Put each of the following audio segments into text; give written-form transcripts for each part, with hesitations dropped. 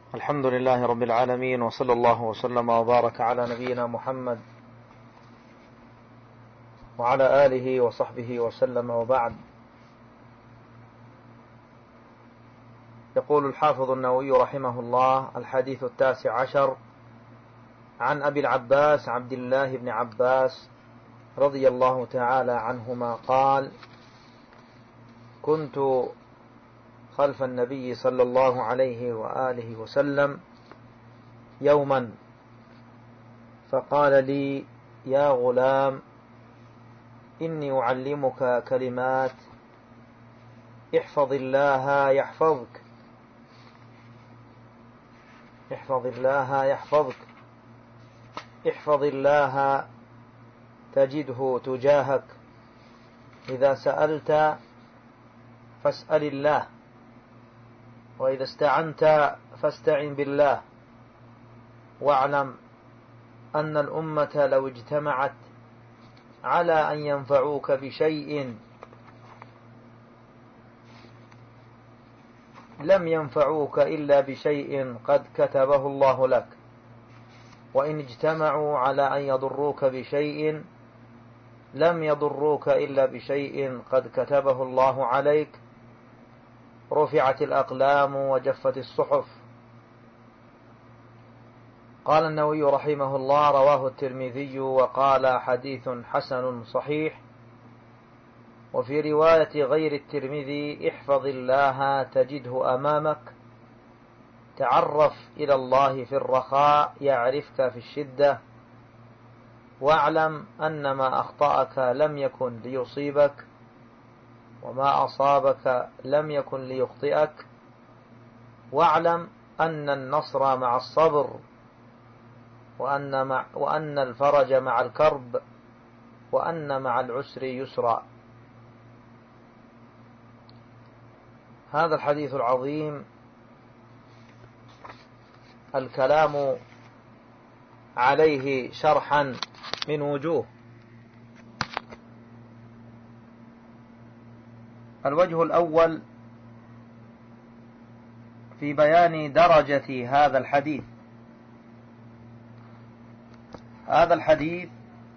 الحمد لله رب العالمين، وصلى الله وسلم وبارك على نبينا محمد وعلى آله وصحبه وسلم، وبعد. يقول الحافظ النووي رحمه الله: الحديث 19 عن أبي العباس عبد الله بن عباس رضي الله تعالى عنهما قال: كنت خلف النبي صلى الله عليه وآله وسلم يوما فقال لي: يا غلام، إني أعلمك كلمات، احفظ الله يحفظك، احفظ الله يحفظك، احفظ الله تجده تجاهك، إذا سألت فاسأل الله، وإذا استعنت فاستعن بالله، واعلم أن الأمة لو اجتمعت على أن ينفعوك بشيء لم ينفعوك إلا بشيء قد كتبه الله لك، وإن اجتمعوا على أن يضروك بشيء لم يضروك إلا بشيء قد كتبه الله عليك، رفعت الأقلام وجفت الصحف. قال النووي رحمه الله: رواه الترمذي وقال: حديث حسن صحيح. وفي رواية غير الترمذي: احفظ الله تجده أمامك، تعرف إلى الله في الرخاء يعرفك في الشدة، واعلم أن ما أخطأك لم يكن ليصيبك، وما أصابك لم يكن ليخطئك، واعلم أن النصر مع الصبر، وأن الفرج مع الكرب، وأن مع العسر يسرا. هذا الحديث العظيم الكلام عليه شرحا من وجوه. الوجه الأول في بيان درجة هذا الحديث. هذا الحديث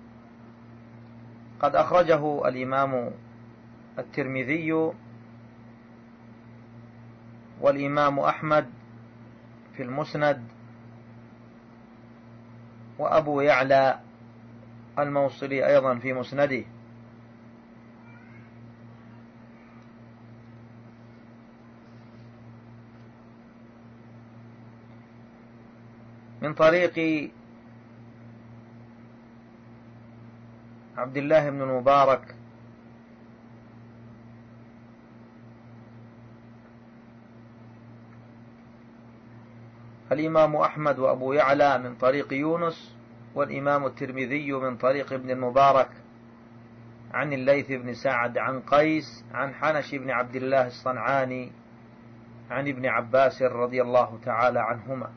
قد أخرجه الإمام الترمذي والإمام أحمد في المسند، وأبو يعلى الموصلي أيضا في مسنده، من طريق عبد الله بن المبارك الإمام أحمد وأبو يعلى من طريق يونس، والإمام الترمذي من طريق ابن المبارك عن الليث بن سعد عن قيس عن حنش بن عبد الله الصنعاني عن ابن عباس رضي الله تعالى عنهما.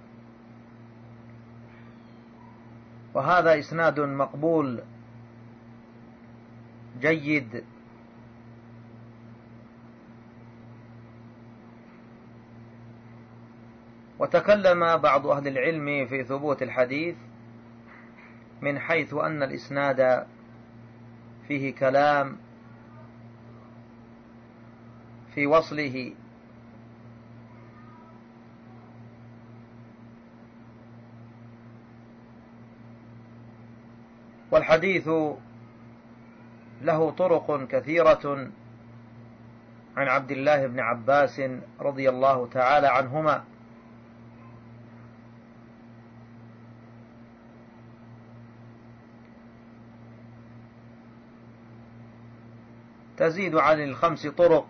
وهذا إسناد مقبول جيد، وتكلم بعض أهل العلم في ثبوت الحديث من حيث أن الإسناد فيه كلام في وصله، والحديث له طرق كثيرة عن عبد الله بن عباس رضي الله تعالى عنهما، تزيد عن 5 طرق،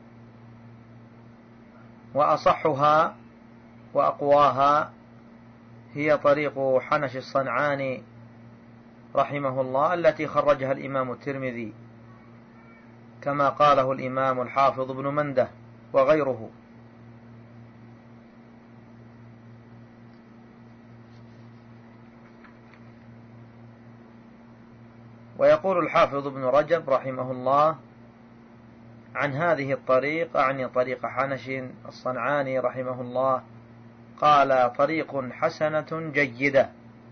وأصحها وأقواها هي طريق حنش الصنعاني رحمه الله التي خرجها الإمام الترمذي، كما قاله الإمام الحافظ ابن منده وغيره. ويقول الحافظ ابن رجب رحمه الله عن هذه الطريق، أعني طريق حنش الصنعاني رحمه الله، قال طريق حسنة جيدة،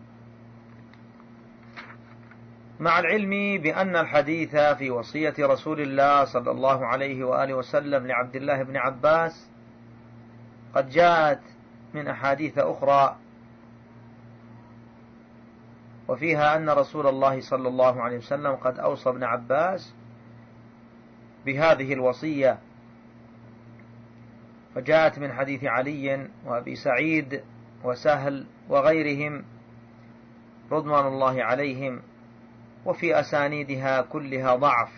مع العلم بأن الحديث في وصية رسول الله صلى الله عليه وآله وسلم لعبد الله بن عباس قد جاءت من أحاديث أخرى، وفيها أن رسول الله صلى الله عليه وسلم قد أوصى ابن عباس بهذه الوصية، فجاءت من حديث علي وأبي سعيد وسهل وغيرهم رضوان الله عليهم، وفي أسانيدها كلها ضعف.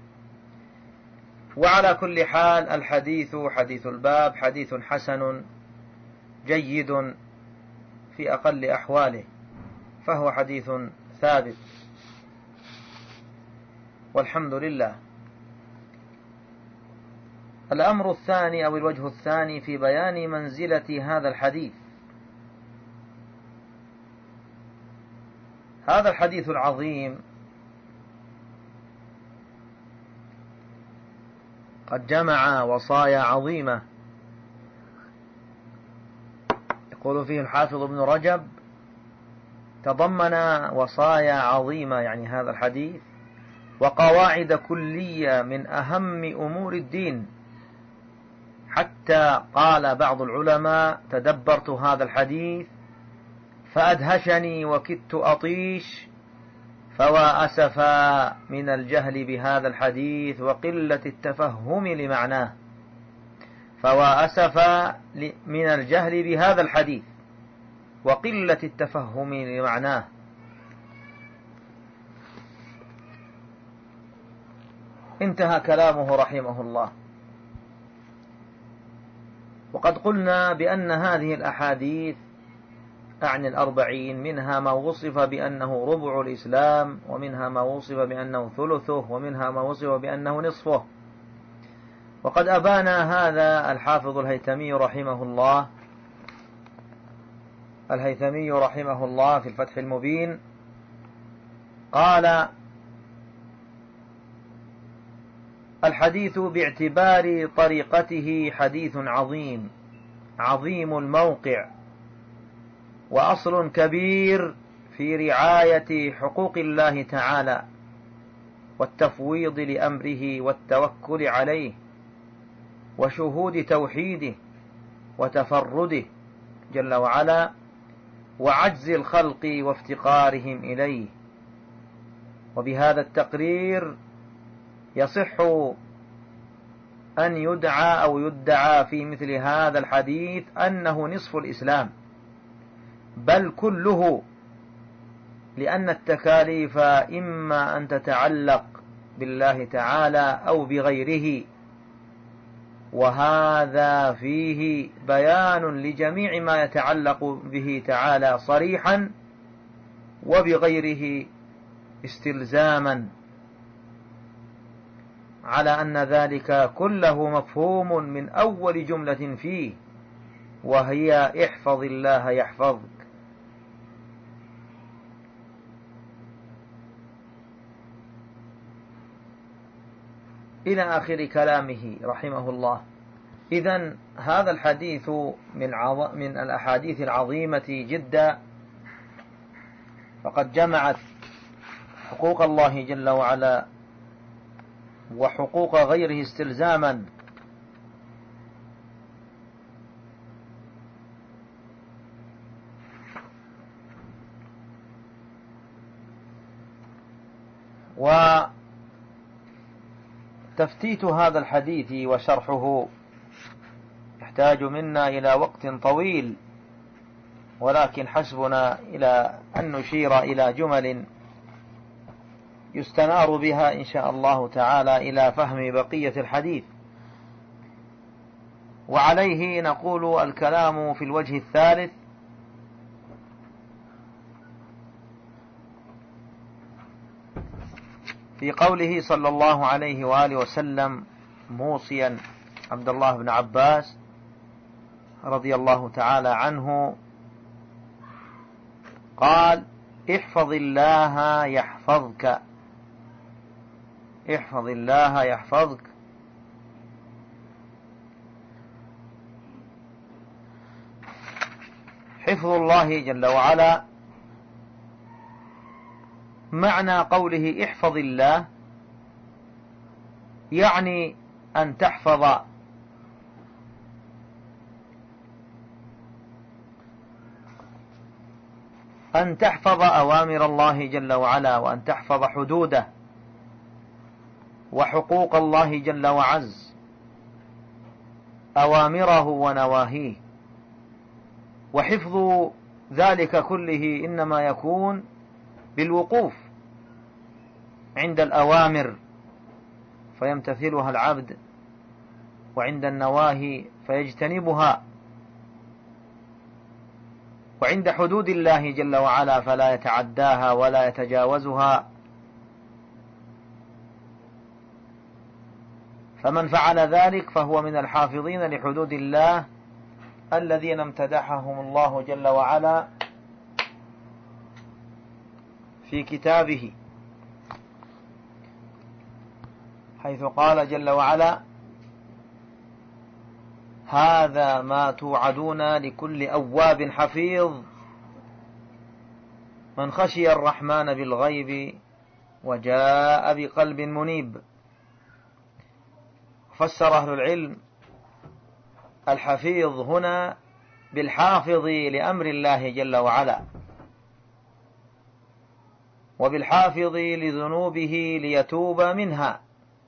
وعلى كل حال الحديث حديث الباب حديث حسن جيد في أقل أحواله، فهو حديث ثابت والحمد لله. الأمر الثاني أو الوجه الثاني في بيان منزلة هذا الحديث. هذا الحديث العظيم قد جمع وصايا عظيمة، يقول فيه الحافظ ابن رجب: تضمن وصايا عظيمة، يعني هذا الحديث، وقواعد كلية من أهم أمور الدين، حتى قال بعض العلماء: تدبرت هذا الحديث فأدهشني وكدت أطيش، فوا أسفا من الجهل بهذا الحديث وقلة التفهم لمعناه. فوا أسفا من الجهل بهذا الحديث وقلة التفهم لمعناه. انتهى كلامه رحمه الله. وقد قلنا بأن هذه الأحاديث أعني 40 منها ما وصف بأنه ربع الإسلام، ومنها ما وصف بأنه ثلثه، ومنها ما وصف بأنه نصفه. وقد أبان هذا الحافظ الهيثمي رحمه الله في الفتح المبين، قال: الحديث باعتبار طريقته حديث عظيم الموقع، وأصل كبير في رعاية حقوق الله تعالى والتفويض لأمره والتوكل عليه وشهود توحيده وتفرده جل وعلا وعجز الخلق وافتقارهم إليه. وبهذا التقرير يصح أن يدعى أو يدعى في مثل هذا الحديث أنه نصف الإسلام، بل كله، لأن التكاليف إما أن تتعلق بالله تعالى أو بغيره، وهذا فيه بيان لجميع ما يتعلق به تعالى صريحا، وبغيره استلزاما، على أن ذلك كله مفهوم من أول جملة فيه، وهي: احفظ الله يحفظك. إلى آخر كلامه رحمه الله. إذن هذا الحديث من الأحاديث العظيمة جدا، فقد جمعت حقوق الله جل وعلا وحقوق غيره استلزاما، وتفتيت هذا الحديث وشرحه يحتاج منا إلى وقت طويل، ولكن حسبنا إلى أن نشير إلى جمل يستنار بها إن شاء الله تعالى إلى فهم بقية الحديث. وعليه نقول الكلام في الوجه الثالث: في قوله صلى الله عليه وآله وسلم موصيا عبد الله بن عباس رضي الله تعالى عنه، قال: احفظ الله يحفظك، احفظ الله يحفظك. حفظ الله جل وعلا معنى قوله احفظ الله يعني أن تحفظ أوامر الله جل وعلا، وأن تحفظ حدوده وحقوق الله جل وعز، أوامره ونواهيه. وحفظ ذلك كله إنما يكون بالوقوف عند الأوامر فيمتثلها العبد، وعند النواهي فيجتنبها، وعند حدود الله جل وعلا فلا يتعداها ولا يتجاوزها. فمن فعل ذلك فهو من الحافظين لحدود الله الذين امتدحهم الله جل وعلا في كتابه، حيث قال جل وعلا: هذا ما توعدون لكل أواب حفيظ من خشي الرحمن بالغيب وجاء بقلب منيب. فسر أهل العلم الحفيظ هنا بالحافظ لأمر الله جل وعلا، وبالحافظ لذنوبه ليتوب منها.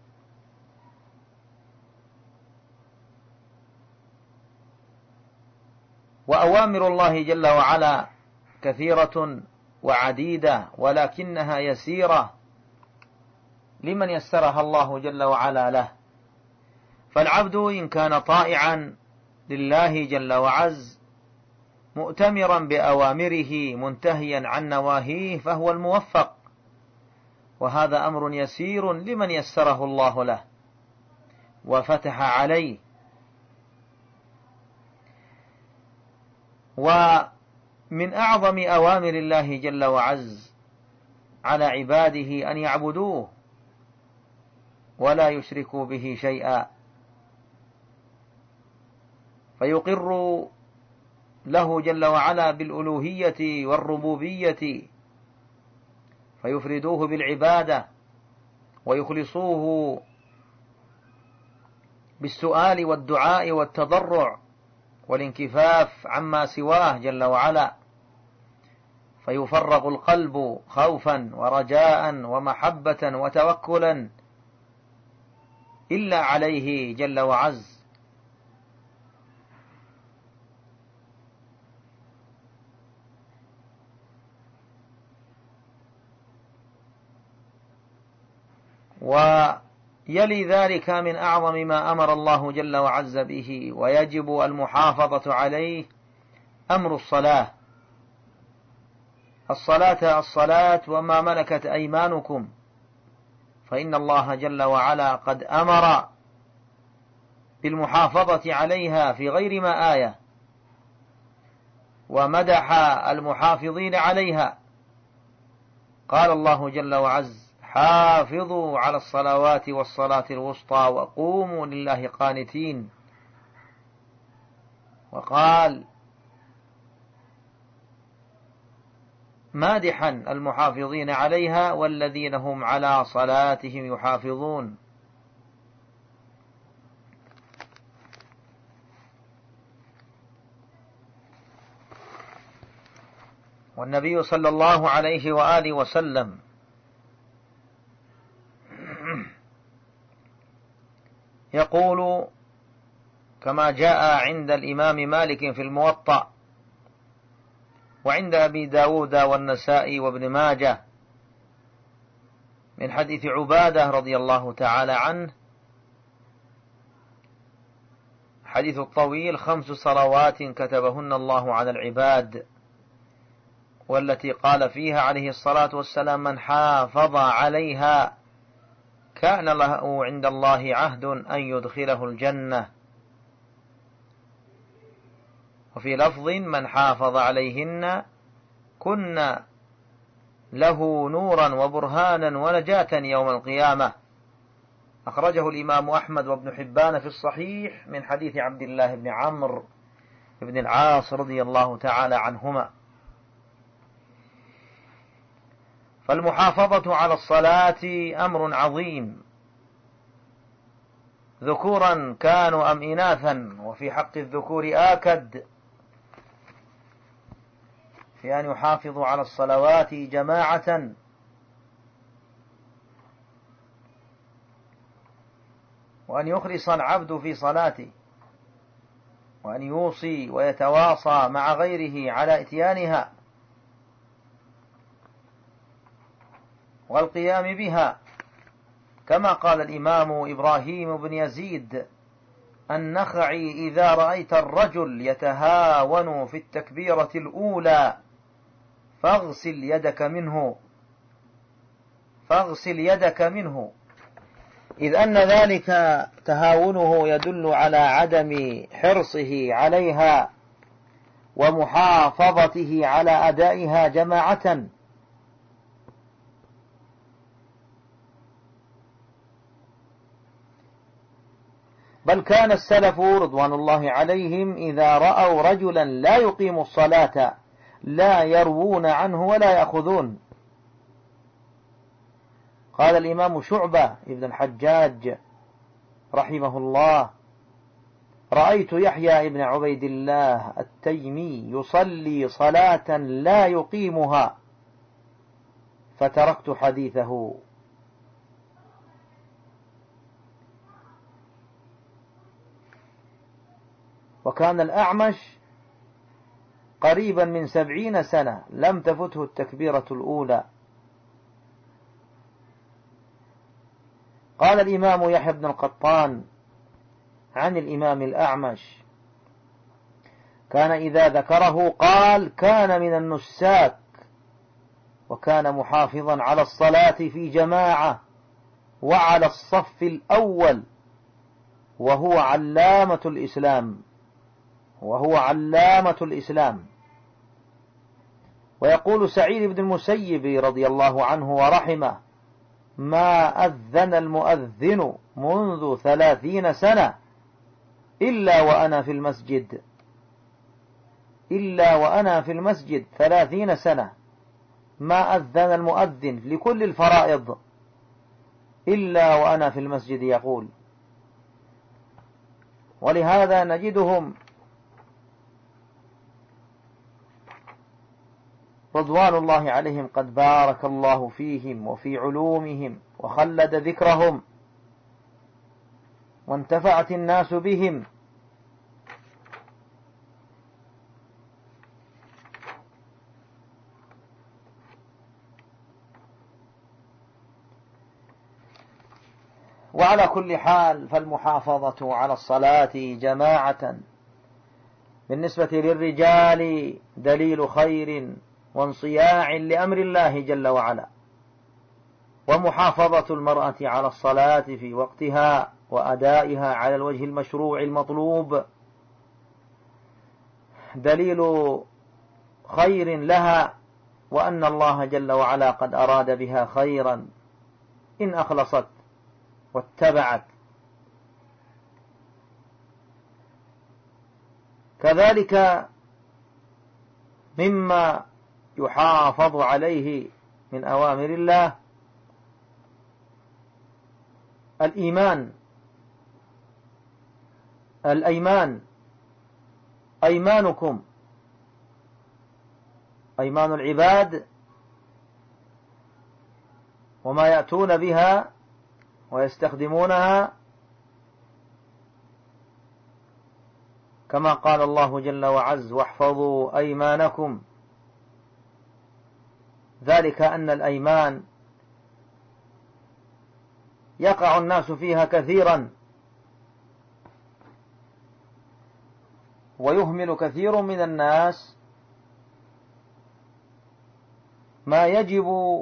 وأوامر الله جل وعلا كثيرة وعديدة، ولكنها يسيرة لمن يسرها الله جل وعلا له. فالعبد إن كان طائعا لله جل وعز مؤتمرا بأوامره منتهيا عن نواهيه فهو الموفق، وهذا أمر يسير لمن يسره الله له وفتح عليه. ومن أعظم أوامر الله جل وعز على عباده أن يعبدوه ولا يشركوا به شيئا، فيقر له جل وعلا بالألوهية والربوبية، فيفردوه بالعبادة ويخلصوه بالسؤال والدعاء والتضرع والانكفاف عما سواه جل وعلا، فيفرغ القلب خوفا ورجاء ومحبة وتوكلا إلا عليه جل وعز. ويلي ذلك من أعظم ما أمر الله جل وعز به ويجب المحافظة عليه أمر الصلاة. الصلاة وما ملكت أيمانكم، فإن الله جل وعلا قد أمر بالمحافظة عليها في غير ما آية، ومدح المحافظين عليها. قال الله جل وعز: حافظوا على الصلوات والصلاة الوسطى وقوموا لله قانتين. وقال مادحا المحافظين عليها: والذين هم على صلاتهم يحافظون. والنبي صلى الله عليه وآله وسلم يقول كما جاء عند الإمام مالك في الموطأ، وعند أبي داود والنسائي وابن ماجه، من حديث عبادة رضي الله تعالى عنه، حديث الطويل: 5 صلوات كتبهن الله على العباد، والتي قال فيها عليه الصلاة والسلام: من حافظ عليها كان له عند الله عهد أن يدخله الجنة. وفي لفظ: من حافظ عليهن كن له نورا وبرهانا ونجاة يوم القيامة. أخرجه الإمام أحمد وابن حبان في الصحيح من حديث عبد الله بن عمرو بن العاص رضي الله تعالى عنهما. فالمحافظة على الصلاة أمر عظيم، ذكورا كانوا أم إناثا، وفي حق الذكور آكد في أن يحافظوا على الصلوات جماعة، وأن يخلص العبد في صلاته، وأن يوصي ويتواصى مع غيره على إتيانها والقيام بها، كما قال الإمام إبراهيم بن يزيد النخعي: إذا رأيت الرجل يتهاون في التكبيرة الأولى فاغسل يدك منه، إذ أن ذلك تهاونه يدل على عدم حرصه عليها ومحافظته على أدائها جماعة. بل كان السلف رضوان الله عليهم إذا رأوا رجلا لا يقيم الصلاة لا يروون عنه ولا يأخذون. قال الإمام شعبة ابن الحجاج رحمه الله: رأيت يحيى ابن عبيد الله التيمي يصلي صلاة لا يقيمها فتركت حديثه. وكان الأعمش قريبا من 70 سنة لم تفته التكبيرة الأولى. قال الإمام يحيى بن القطان عن الإمام الأعمش: كان إذا ذكره قال كان من النساك، وكان محافظا على الصلاة في جماعة وعلى الصف الأول، وهو علامة الإسلام. ويقول سعيد بن المسيب رضي الله عنه ورحمه: ما أذن المؤذن منذ 30 سنة إلا وأنا في المسجد 30 سنة، ما أذن المؤذن لكل الفرائض إلا وأنا في المسجد يقول. ولهذا نجدهم رضوان الله عليهم قد بارك الله فيهم وفي علومهم وخلد ذكرهم وانتفعت الناس بهم. وعلى كل حال فالمحافظة على الصلاة جماعة بالنسبة للرجال دليل خير وانصياع لأمر الله جل وعلا، ومحافظة المرأة على الصلاة في وقتها وأدائها على الوجه المشروع المطلوب دليل خير لها، وأن الله جل وعلا قد أراد بها خيرا إن أخلصت واتبعت. كذلك مما يحافظ عليه من أوامر الله الأيمان. أيمانكم أيمان العباد وما يأتون بها ويستخدمونها، كما قال الله جل وعز: واحفظوا أيمانكم. ذلك أن الأيمان يقع الناس فيها كثيرا، ويهمل كثير من الناس ما يجب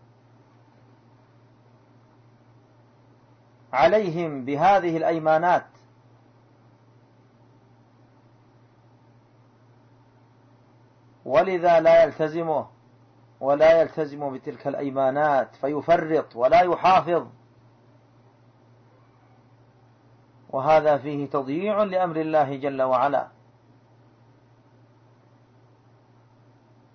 عليهم بهذه الأيمانات، ولذا لا يلتزمه ولا يلتزم بتلك الأيمانات فيفرط ولا يحافظ، وهذا فيه تضييع لأمر الله جل وعلا.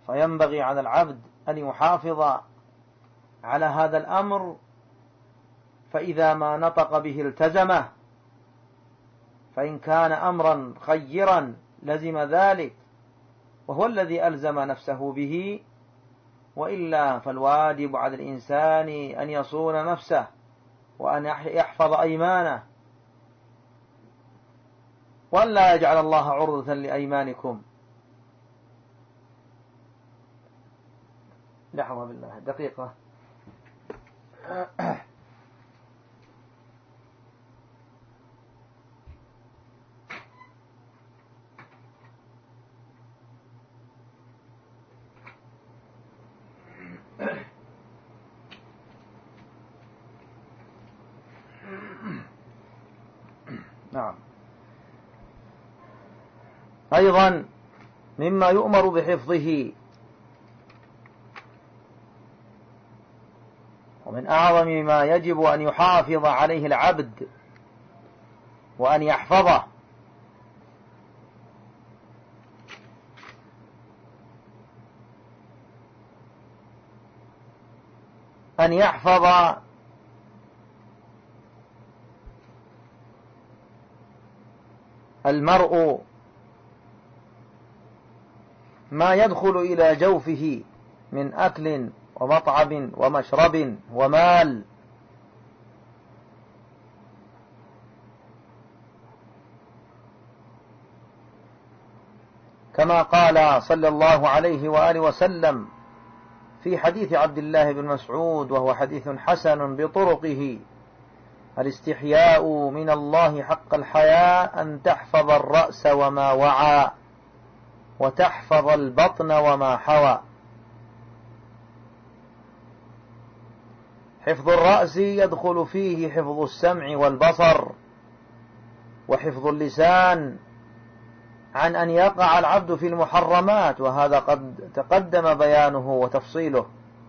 فينبغي على العبد أن يحافظ على هذا الأمر، فإذا ما نطق به التزمه، فإن كان أمرا خيرا لزم ذلك وهو الذي ألزم نفسه به، وإلا فالواجب على الإنسان أن يصون نفسه وأن يحفظ أيمانه، وأن لا يجعل الله عرضة لأيمانكم. لحظة بالله دقيقة. نعم. أيضا مما يؤمر بحفظه ومن أعظم ما يجب أن يحافظ عليه العبد وأن يحفظه أن يحفظ المرء ما يدخل إلى جوفه من أكل ومطعم ومشرب ومال، كما قال صلى الله عليه وآله وسلم في حديث عبد الله بن مسعود، وهو حديث حسن بطرقه: الاستحياء من الله حق الحياء أن تحفظ الرأس وما وعى وتحفظ البطن وما حوى. حفظ الرأس يدخل فيه حفظ السمع والبصر وحفظ اللسان عن أن يقع العبد في المحرمات، وهذا قد تقدم بيانه وتفصيله.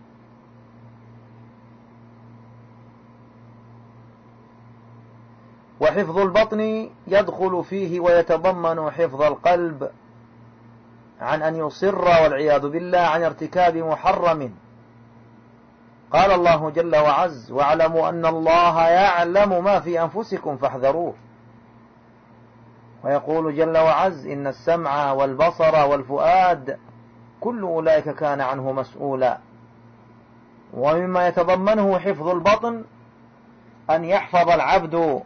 وحفظ البطن يدخل فيه ويتضمن حفظ القلب عن أن يصر والعياذ بالله عن ارتكاب محرم. قال الله جل وعز: واعلموا أن الله يعلم ما في أنفسكم فاحذروه. ويقول جل وعز: إن السمع والبصر والفؤاد كل أولئك كان عنه مسؤولا. ومما يتضمنه حفظ البطن أن يحفظ العبد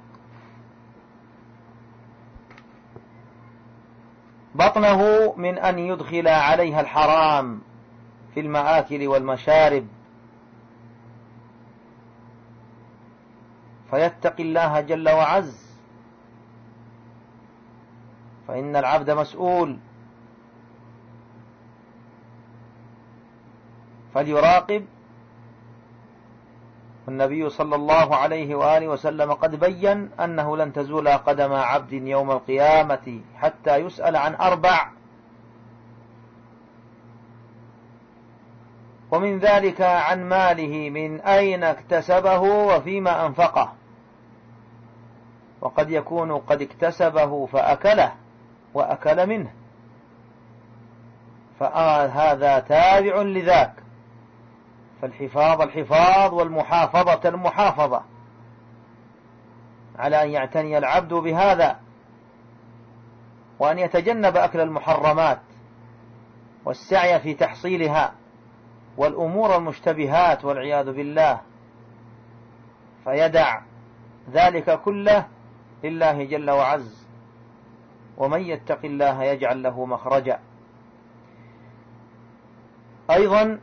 بطنه من أن يدخل عليها الحرام في المآكل والمشارب، فيتقي الله جل وعز، فإن العبد مسؤول، فليراقب. والنبي صلى الله عليه وآله وسلم قد بين أنه لن تزول قدم عبد يوم القيامة حتى يسأل عن 4، ومن ذلك عن ماله من أين اكتسبه وفيما أنفقه، وقد يكون قد اكتسبه فأكله وأكل منه، فهذا تابع لذاك. فالحفاظ الحفاظ والمحافظة المحافظة، على أن يعتني العبد بهذا، وأن يتجنب أكل المحرمات والسعي في تحصيلها والأمور المشتبهات والعياذ بالله، فيدع ذلك كله لله جل وعز. ومن يتق الله يجعل له مخرجا. أيضا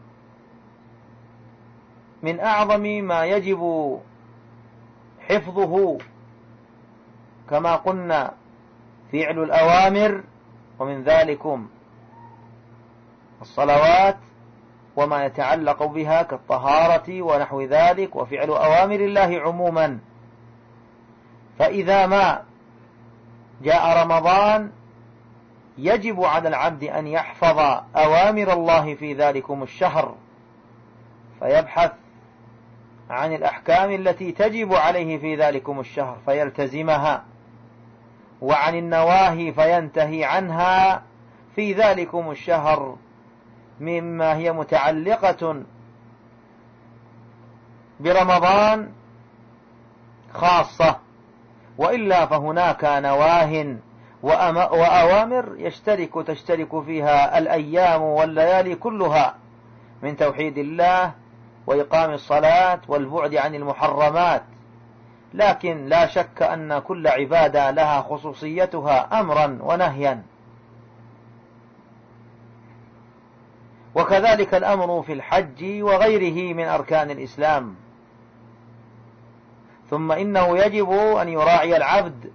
من أعظم ما يجب حفظه كما قلنا فعل الأوامر، ومن ذلكم الصلوات وما يتعلق بها كالطهارة ونحو ذلك، وفعل أوامر الله عموما. فإذا ما جاء رمضان يجب على العبد أن يحفظ أوامر الله في ذلكم الشهر، فيبحث عن الأحكام التي تجب عليه في ذلكم الشهر فيلتزمها، وعن النواهي فينتهي عنها في ذلكم الشهر، مما هي متعلقة برمضان خاصة، وإلا فهناك نواه وأوامر تشترك فيها الأيام والليالي كلها من توحيد الله وإقام الصلاة والبعد عن المحرمات. لكن لا شك أن كل عبادة لها خصوصيتها أمرا ونهيا، وكذلك الأمر في الحج وغيره من أركان الإسلام. ثم إنه يجب أن يراعي العبد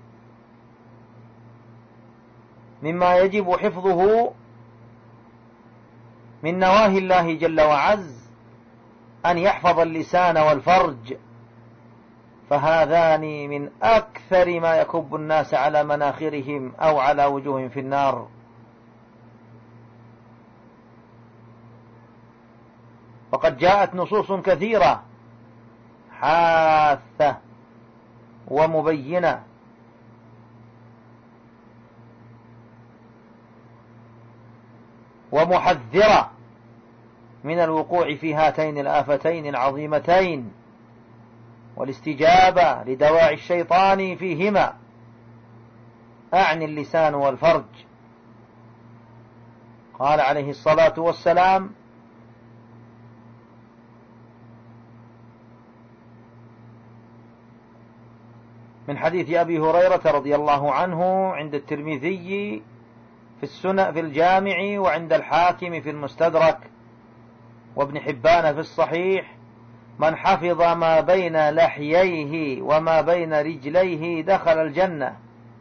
مما يجب حفظه من نواهي الله جل وعز أن يحفظ اللسان والفرج، فهذان من أكثر ما يكب الناس على مناخرهم أو على وجوههم في النار. وقد جاءت نصوص كثيرة حاثة ومبينة ومحذرة من الوقوع في هاتين الآفتين العظيمتين والاستجابة لدواعي الشيطان فيهما، أعني اللسان والفرج. قال عليه الصلاة والسلام: من حديث أبي هريرة رضي الله عنه عند الترمذي في الجامع، وعند الحاكم في المستدرك، وابن حبان في الصحيح: من حفظ ما بين لحييه وما بين رجليه دخل الجنة.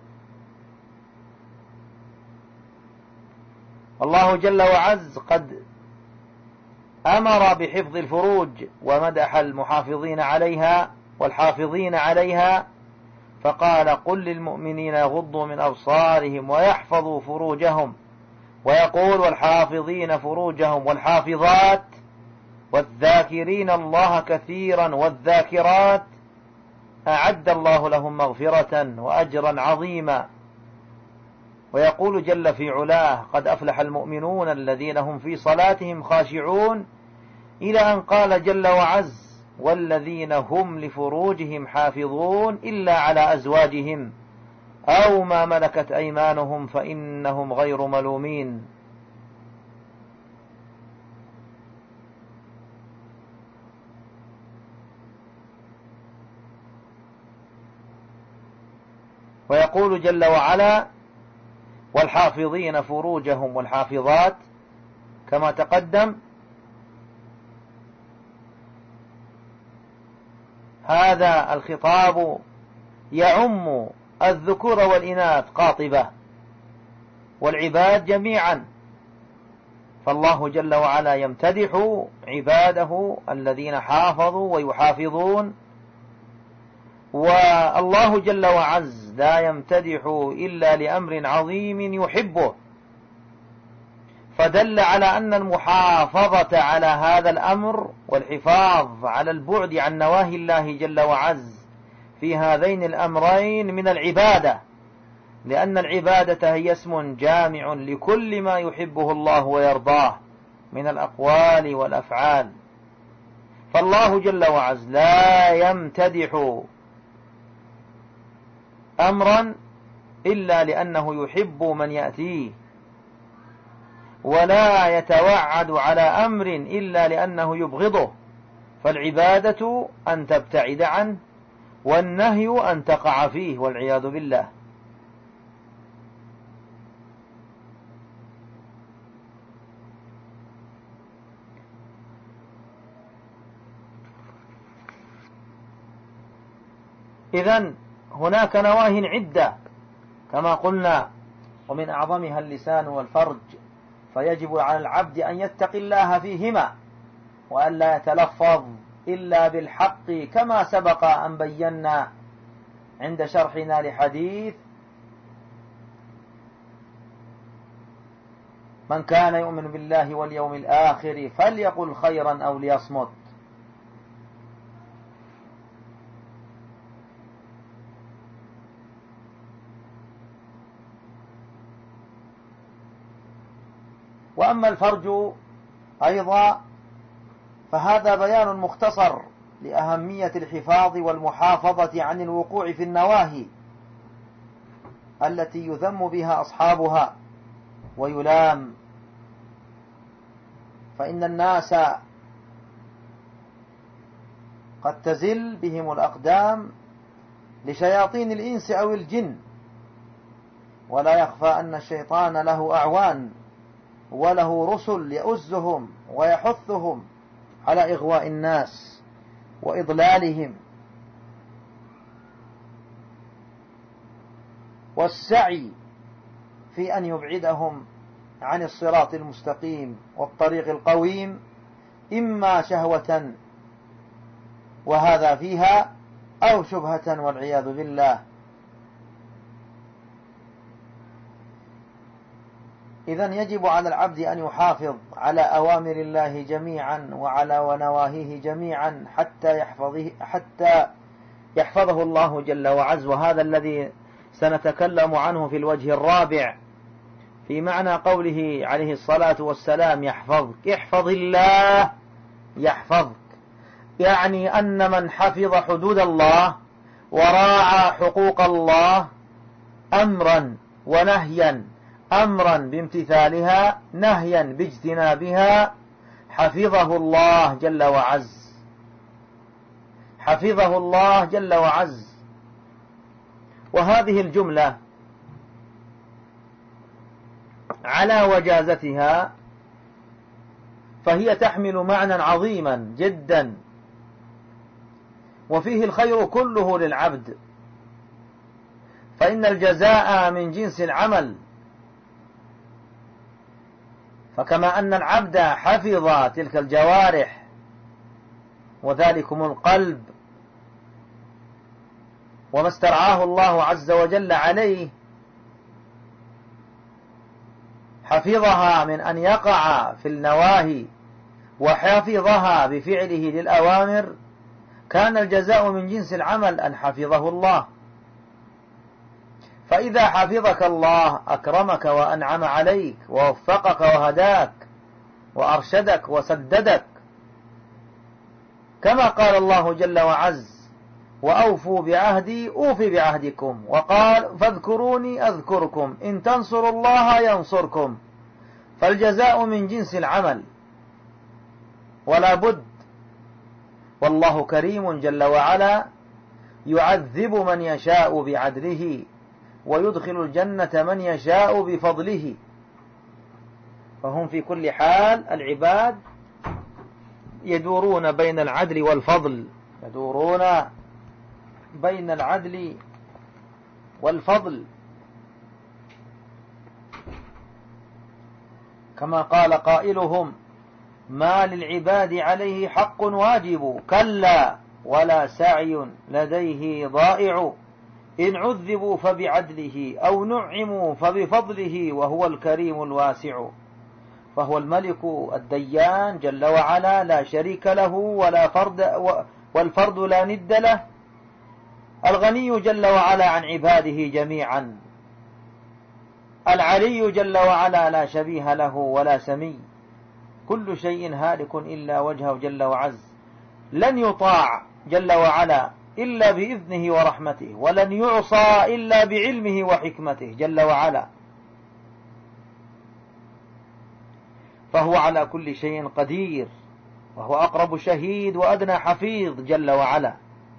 الله جل وعز قد أمر بحفظ الفروج ومدح المحافظين عليها والحافظين عليها، فقال: قل للمؤمنين يغضوا من أبصارهم ويحفظوا فروجهم، ويقول: والحافظين فروجهم والحافظات والذاكرين الله كثيرا والذاكرات أعد الله لهم مغفرة وأجرا عظيما. ويقول جل في علاه: قد أفلح المؤمنون الذين هم في صلاتهم خاشعون، إلى أن قال جل وعز: والذين هم لفروجهم حافظون إلا على أزواجهم أو ما ملكت أيمانهم فإنهم غير ملومين. ويقول جل وعلا: والحافظين فروجهم والحافظات، كما تقدم. هذا الخطاب يعم الذكور والإناث قاطبة والعباد جميعا، فالله جل وعلا يمتدح عباده الذين حافظوا ويحافظون، والله جل وعز لا يمتدح إلا لأمر عظيم يحبه، فدل على أن المحافظة على هذا الأمر والحفاظ على البعد عن نواهي الله جل وعز في هذين الأمرين من العبادة، لأن العبادة هي اسم جامع لكل ما يحبه الله ويرضاه من الأقوال والأفعال. فالله جل وعز لا يمتدح أمرا إلا لأنه يحب من يأتيه، ولا يتوعد على أمر إلا لأنه يبغضه. فالعبادة أن تبتعد عنه، والنهي أن تقع فيه، والعياذ بالله. إذن هناك نواه عدة كما قلنا، ومن أعظمها اللسان والفرج، فيجب على العبد أن يتقي الله فيهما، وأن لا يتلفظ إلا بالحق، كما سبق أن بينا عند شرحنا لحديث: من كان يؤمن بالله واليوم الآخر فليقل خيرا أو ليصمت. وأما الفرج أيضا فهذا بيان مختصر لأهمية الحفاظ والمحافظة عن الوقوع في النواهي التي يذم بها أصحابها ويلام، فإن الناس قد تزل بهم الأقدام لشياطين الإنس أو الجن، ولا يخفى أن الشيطان له أعوان وله رسل يؤزهم ويحثهم على إغواء الناس وإضلالهم والسعي في أن يبعدهم عن الصراط المستقيم والطريق القويم، إما شهوة وهذا فيها أو شبهة والعياذ بالله. إذن يجب على العبد أن يحافظ على أوامر الله جميعا وعلى نواهيه جميعا حتى يحفظه الله جل وعز. وهذا الذي سنتكلم عنه في الوجه الرابع في معنى قوله عليه الصلاة والسلام يحفظك. احفظ الله يحفظك، يعني أن من حفظ حدود الله وراعى حقوق الله أمرا ونهيا، أمرا بامتثالها نهيا باجتنابها، حفظه الله جل وعز، حفظه الله جل وعز. وهذه الجملة على وجازتها فهي تحمل معنى عظيما جدا، وفيه الخير كله للعبد، فإن الجزاء من جنس العمل. فكما أن العبد حفظ تلك الجوارح وذلكم القلب وما استرعاه الله عز وجل عليه، حفظها من أن يقع في النواهي وحفظها بفعله للأوامر، كان الجزاء من جنس العمل أن حفظه الله. فإذا حفظك الله أكرمك وأنعم عليك ووفقك وهداك وأرشدك وسددك، كما قال الله جل وعز وأوفوا بعهدي أوف بعهدكم، وقال فاذكروني أذكركم إن تنصروا الله ينصركم. فالجزاء من جنس العمل ولا بد. والله كريم جل وعلا يعذب من يشاء بعدله ويدخل الجنة من يشاء بفضله. فهم في كل حال العباد يدورون بين العدل والفضل، يدورون بين العدل والفضل، كما قال قائلهم ما للعباد عليه حق واجب، كلا ولا سعي لديه ضائع، إن عذبوا فبعدله أو نعموا فبفضله وهو الكريم الواسع. فهو الملك الديان جل وعلا لا شريك له ولا فرد والفرد لا ند له، الغني جل وعلا عن عباده جميعا، العلي جل وعلا لا شبيه له ولا سمي، كل شيء هالك إلا وجهه جل وعز، لن يطاع جل وعلا إلا بإذنه ورحمته، ولن يعصى إلا بعلمه وحكمته جل وعلا، فهو على كل شيء قدير، وهو أقرب شهيد وأدنى حفيظ جل وعلا.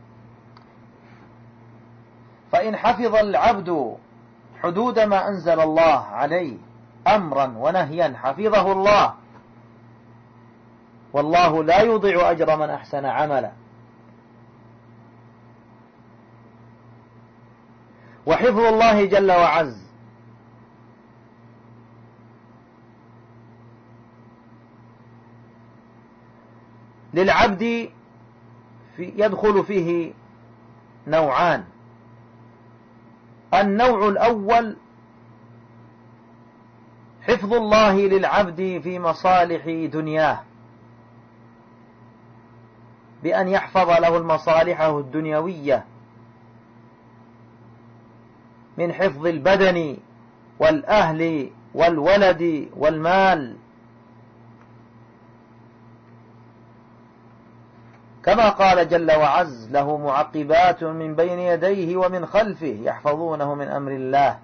فإن حفظ العبد حدود ما أنزل الله عليه أمرا ونهيا حفظه الله، والله لا يضيع أجر من أحسن عملا. وحفظ الله جل وعز للعبد يدخل فيه نوعان. النوع الأول حفظ الله للعبد في مصالح دنياه، بأن يحفظ له المصالحه الدنيوية من حفظ البدن والأهل والولد والمال، كما قال جل وعز: له معقبات من بين يديه ومن خلفه يحفظونه من أمر الله.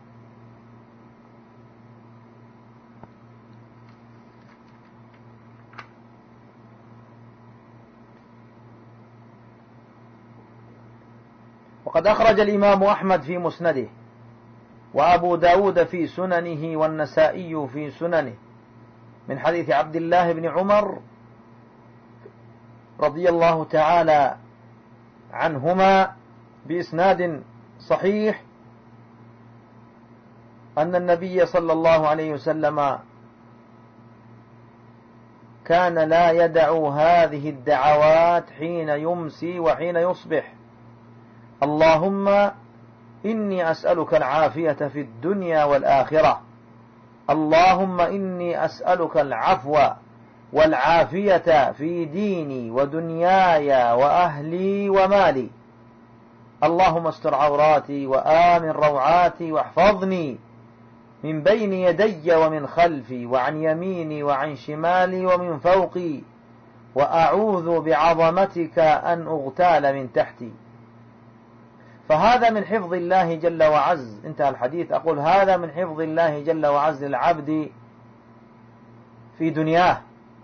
وقد أخرج الإمام أحمد في مسنده، وأبو داود في سننه، والنسائي في سننه، من حديث عبد الله بن عمر رضي الله تعالى عنهما بإسناد صحيح أن النبي صلى الله عليه وسلم كان لا يدع هذه الدعوات حين يمسي وحين يصبح: اللهم إني أسألك العافية في الدنيا والآخرة، اللهم إني أسألك العفو والعافية في ديني ودنياي وأهلي ومالي، اللهم استر عوراتي وآمن روعاتي واحفظني من بين يدي ومن خلفي وعن يميني وعن شمالي ومن فوقي، وأعوذ بعظمتك أن أغتال من تحتي. فهذا من حفظ الله جل وعز. انتهى الحديث. أقول هذا من حفظ الله جل وعز للعبد في دنياه.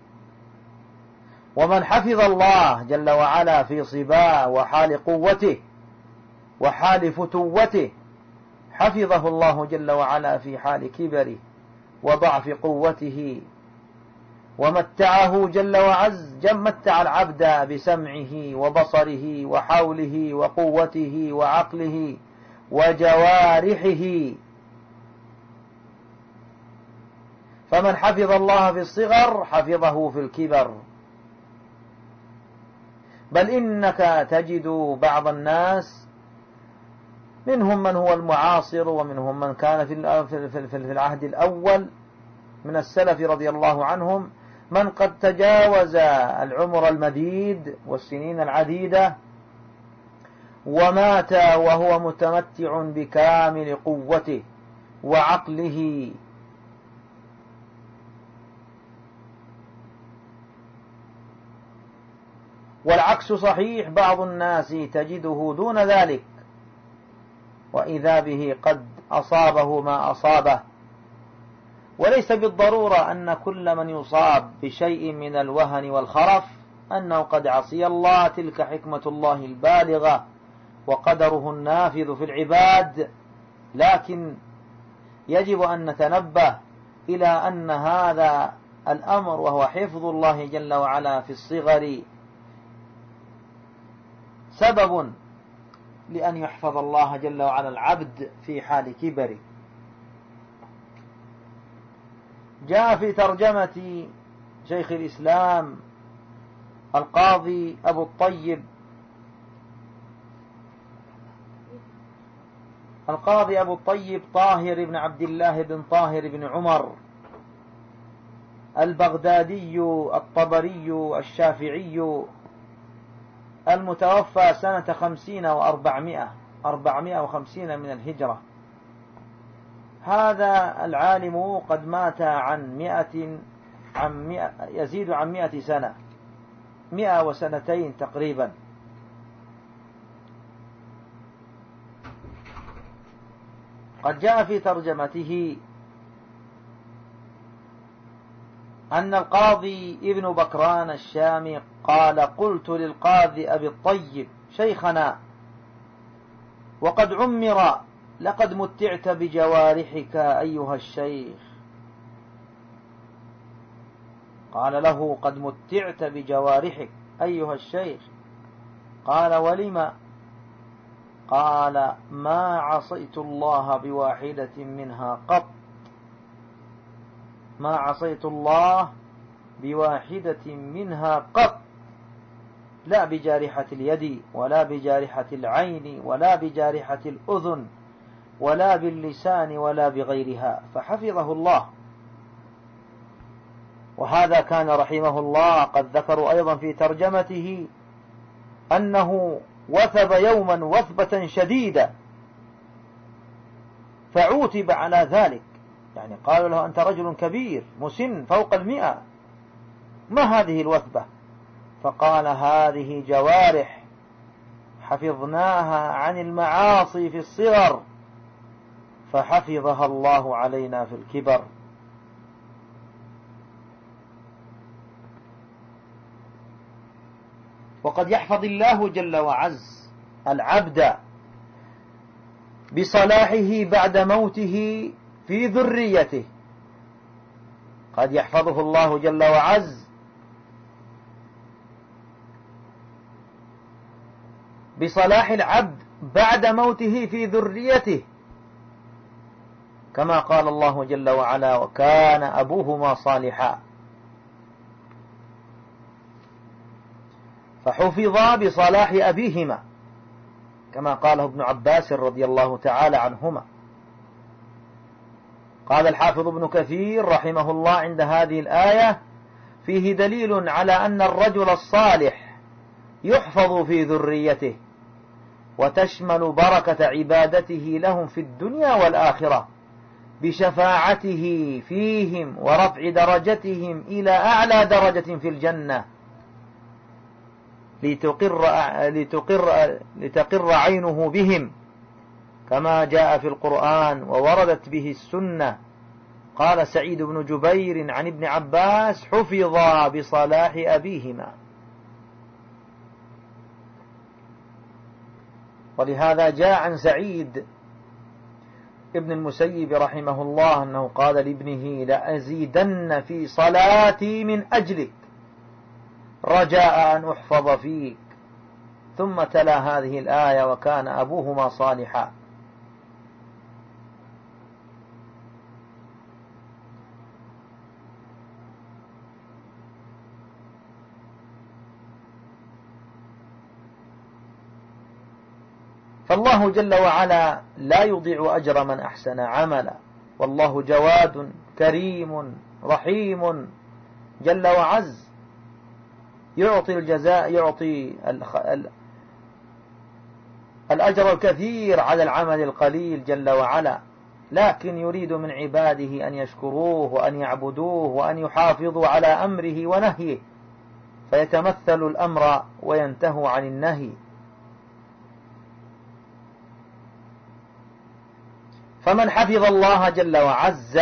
ومن حفظ الله جل وعلا في صباه وحال قوته وحال فتوته، حفظه الله جل وعلا في حال كبره وضعف قوته، ومتعه جل وعز. متع العبد بسمعه وبصره وحوله وقوته وعقله وجوارحه. فمن حفظ الله في الصغر حفظه في الكبر. بل إنك تجد بعض الناس، منهم من هو المعاصر ومنهم من كان في العهد الأول من السلف رضي الله عنهم، من قد تجاوز العمر المديد والسنين العديدة ومات وهو متمتع بكامل قوته وعقله. والعكس صحيح، بعض الناس تجده دون ذلك، وإذا به قد أصابه ما أصابه. وليس بالضرورة أن كل من يصاب بشيء من الوهن والخرف أنه قد عصي الله، تلك حكمة الله البالغة وقدره النافذ في العباد. لكن يجب أن نتنبه إلى أن هذا الأمر، وهو حفظ الله جل وعلا في الصغر، سبب لأن يحفظ الله جل وعلا العبد في حال كبره. جاء في ترجمة شيخ الإسلام القاضي أبو الطيب طاهر بن عبد الله بن طاهر بن عمر البغدادي الطبري الشافعي، المتوفى سنة 50 450 من الهجرة. هذا العالم قد مات يزيد عن 100 سنة، 102 تقريبا. قد جاء في ترجمته أن القاضي ابن بكران الشامي قال: قلت للقاضي أبي الطيب: شيخنا، وقد عمر، لقد متعت بجوارحك أيها الشيخ. قال له: قد متعت بجوارحك أيها الشيخ. قال: ولم؟ قال: ما عصيت الله بواحدة منها قط، ما عصيت الله بواحدة منها قط، لا بجارحة اليد ولا بجارحة العين ولا بجارحة الأذن ولا باللسان ولا بغيرها، فحفظه الله. وهذا كان رحمه الله قد ذكروا أيضا في ترجمته أنه وثب يوما وثبة شديدة فعوتب على ذلك، يعني قالوا له: أنت رجل كبير مسن فوق 100، ما هذه الوثبة؟ فقال هذه جوارح حفظناها عن المعاصي في الصغر فحفظها الله علينا في الكبر. وقد يحفظ الله جل وعز العبد بصلاحه بعد موته في ذريته، قد يحفظه الله جل وعز بصلاح العبد بعد موته في ذريته، كما قال الله جل وعلا وكان أبوهما صالحا، فحفظا بصلاح أبيهما كما قاله ابن عباس رضي الله تعالى عنهما. قال الحافظ ابن كثير رحمه الله عند هذه الآية فيه دليل على أن الرجل الصالح يحفظ في ذريته وتشمل بركة عبادته لهم في الدنيا والآخرة بشفاعته فيهم ورفع درجتهم إلى أعلى درجة في الجنة لتقر عينه بهم كما جاء في القرآن ووردت به السنة. قال سعيد بن جبير عن ابن عباس حفظا بصلاح أبيهما. ولهذا جاء عن سعيد ابن المسيب رحمه الله أنه قال لابنه لأزيدن في صلاتي من أجلك رجاء أن أحفظ فيك، ثم تلا هذه الآية وكان أبوهما صالحا. فالله جل وعلا لا يضيع أجر من أحسن عملا، والله جواد كريم رحيم جل وعز، يعطي الجزاء، يعطي الأجر الكثير على العمل القليل جل وعلا، لكن يريد من عباده أن يشكروه وأن يعبدوه وأن يحافظوا على أمره ونهيه، فيتمثل الأمر وينتهوا عن النهي. فمن حفظ الله جل وعز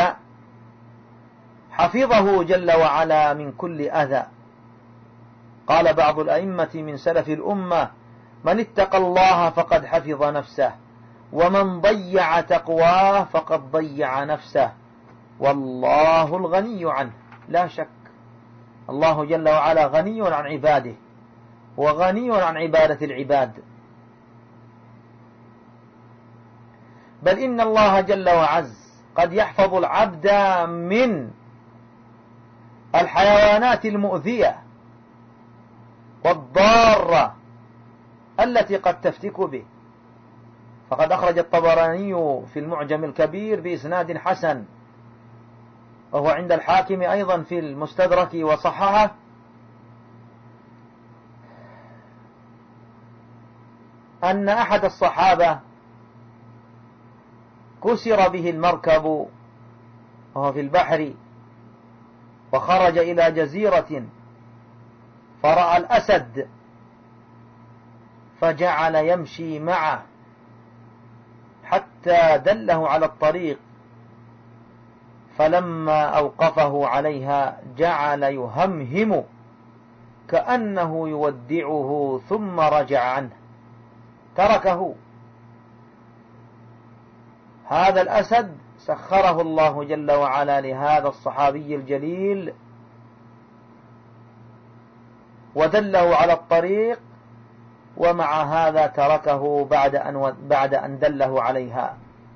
حفظه جل وعلا من كل أذى. قال بعض الأئمة من سلف الأمة من اتقى الله فقد حفظ نفسه، ومن ضيع تقواه فقد ضيع نفسه، والله الغني عنه. لا شك الله جل وعلا غني عن عباده وغني عن عبادة العباد، بل إن الله جل وعز قد يحفظ العبد من الحيوانات المؤذية والضارة التي قد تفتك به. فقد أخرج الطبراني في المعجم الكبير بإسناد حسن، وهو عند الحاكم أيضا في المستدرك وصححه، أن أحد الصحابة كسر به المركب وهو في البحر، وخرج إلى جزيرة فرأى الأسد فجعل يمشي معه حتى دله على الطريق، فلما أوقفه عليها جعل يهمهم كأنه يودعه ثم رجع عنه تركه. هذا الأسد سخره الله جل وعلا لهذا الصحابي الجليل ودله على الطريق، ومع هذا تركه بعد أن دله عليها.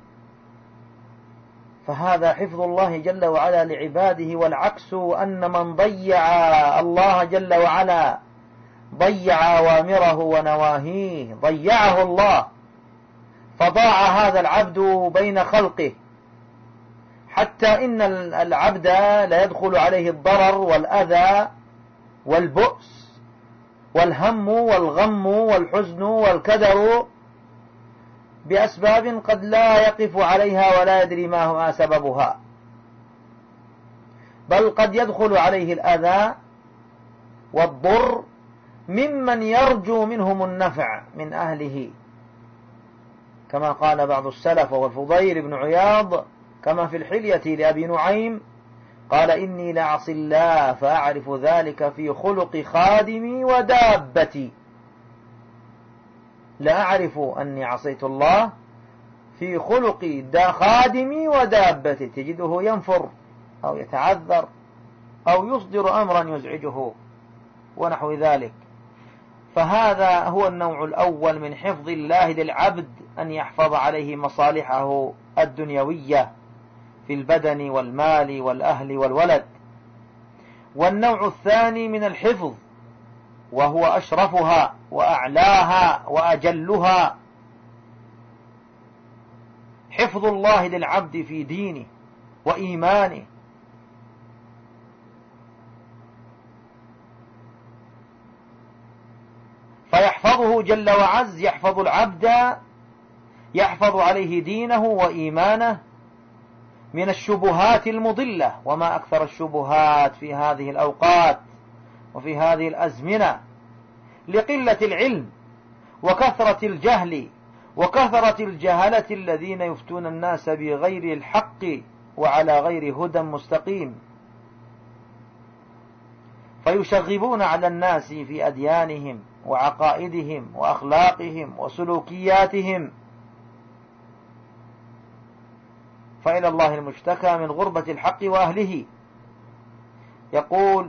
فهذا حفظ الله جل وعلا لعباده، والعكس أن من ضيع الله جل وعلا ضيع أوامره ونواهيه ضيعه الله، فضاع هذا العبد بين خلقه، حتى إن العبد لا يدخل عليه الضرر والأذى والبؤس والهم والغم والحزن والكدر بأسباب قد لا يقف عليها ولا يدري ما سببها، بل قد يدخل عليه الأذى والضر ممن يرجو منهم النفع من أهله، كما قال بعض السلف وهو الفضيل بن عياض كما في الحلية لأبي نعيم قال: إني لأعصي الله فأعرف ذلك في خلق خادمي ودابتي. لا أعرف أني عصيت الله في خلق خادمي ودابتي، تجده ينفر أو يتعذر أو يصدر أمرا يزعجه ونحو ذلك. فهذا هو النوع الأول من حفظ الله للعبد، أن يحفظ عليه مصالحه الدنيوية في البدن والمال والأهل والولد. والنوع الثاني من الحفظ وهو أشرفها وأعلاها وأجلها، حفظ الله للعبد في دينه وإيمانه، فيحفظه جل وعز، يحفظ العبد، يحفظ عليه دينه وإيمانه من الشبهات المضلة. وما أكثر الشبهات في هذه الأوقات وفي هذه الأزمنة، لقلة العلم وكثرة الجهل وكثرة الجهلة الذين يفتون الناس بغير الحق وعلى غير هدى مستقيم، فيشغبون على الناس في أديانهم وعقائدهم وأخلاقهم وسلوكياتهم. فإلى الله المشتكى من غربة الحق وأهله. يقول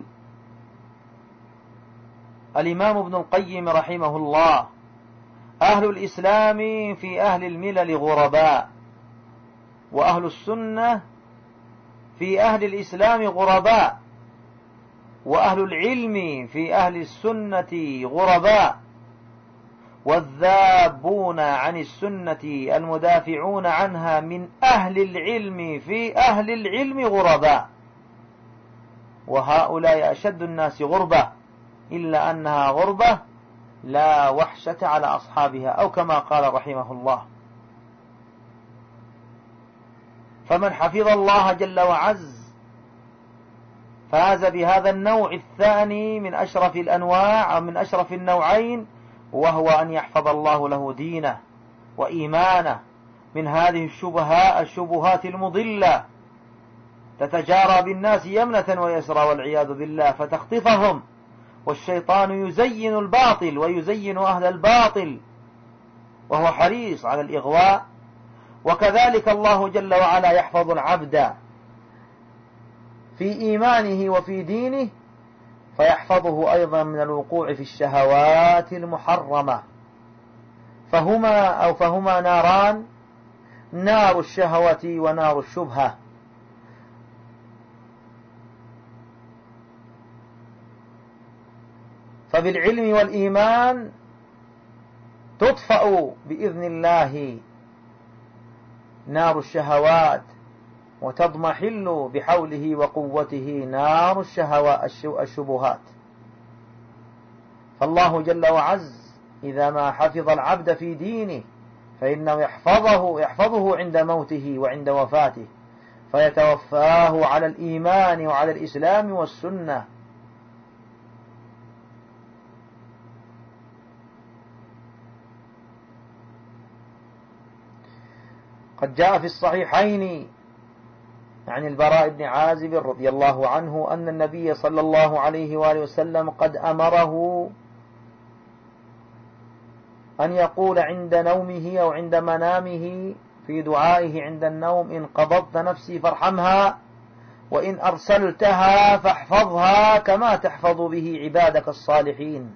الإمام ابن القيم رحمه الله: أهل الإسلام في أهل الملل غرباء، وأهل السنة في أهل الإسلام غرباء، وأهل العلم في أهل السنة غرباء، والذابون عن السنة المدافعون عنها من أهل العلم في أهل العلم غرباء، وهؤلاء أشد الناس غربة، إلا أنها غربة لا وحشة على أصحابها، أو كما قال رحمه الله. فمن حفظ الله جل وعز فاز بهذا النوع الثاني من أشرف الأنواع، أو من أشرف النوعين، وهو أن يحفظ الله له دينه وإيمانه من هذه الشبهات المضلة تتجارى بالناس يمنة ويسرى والعياذ بالله، فتخطفهم، والشيطان يزين الباطل ويزين أهل الباطل وهو حريص على الإغواء. وكذلك الله جل وعلا يحفظ العبد في إيمانه وفي دينه، فيحفظه أيضا من الوقوع في الشهوات المحرمة. فهما ناران: نار الشهوة ونار الشبهة. فبالعلم والإيمان تطفأ بإذن الله نار الشهوات، وتضمحل بحوله وقوته نار الشبهات. فالله جل وعز إذا ما حفظ العبد في دينه فإنه يحفظه عند موته وعند وفاته، فيتوفاه على الإيمان وعلى الإسلام والسنة. قد جاء في الصحيحين عن البراء بن عازب رضي الله عنه أن النبي صلى الله عليه وآله وسلم قد أمره أن يقول عند نومه أو عند منامه في دعائه عند النوم: إن قبضت نفسي فارحمها، وإن أرسلتها فاحفظها كما تحفظ به عبادك الصالحين.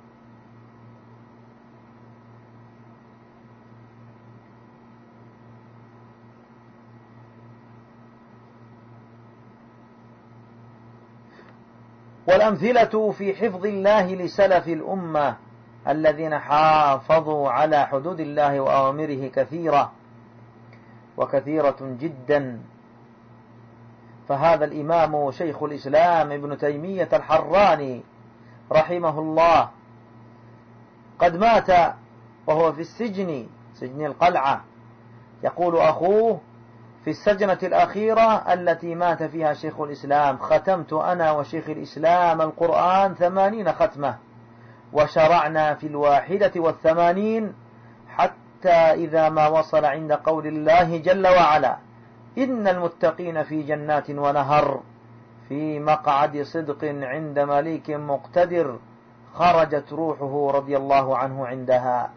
والأمثلة في حفظ الله لسلف الأمة الذين حافظوا على حدود الله وأوامره كثيرة وكثيرة جدا. فهذا الإمام شيخ الإسلام ابن تيمية الحراني رحمه الله قد مات وهو في السجن، سجن القلعة. يقول أخوه: في السجنة الأخيرة التي مات فيها شيخ الإسلام ختمت أنا وشيخ الإسلام القرآن 80 ختمة، وشرعنا في 81 حتى إذا ما وصل عند قول الله جل وعلا: إن المتقين في جنات ونهر في مقعد صدق عند مليك مقتدر خرجت روحه رضي الله عنه عندها.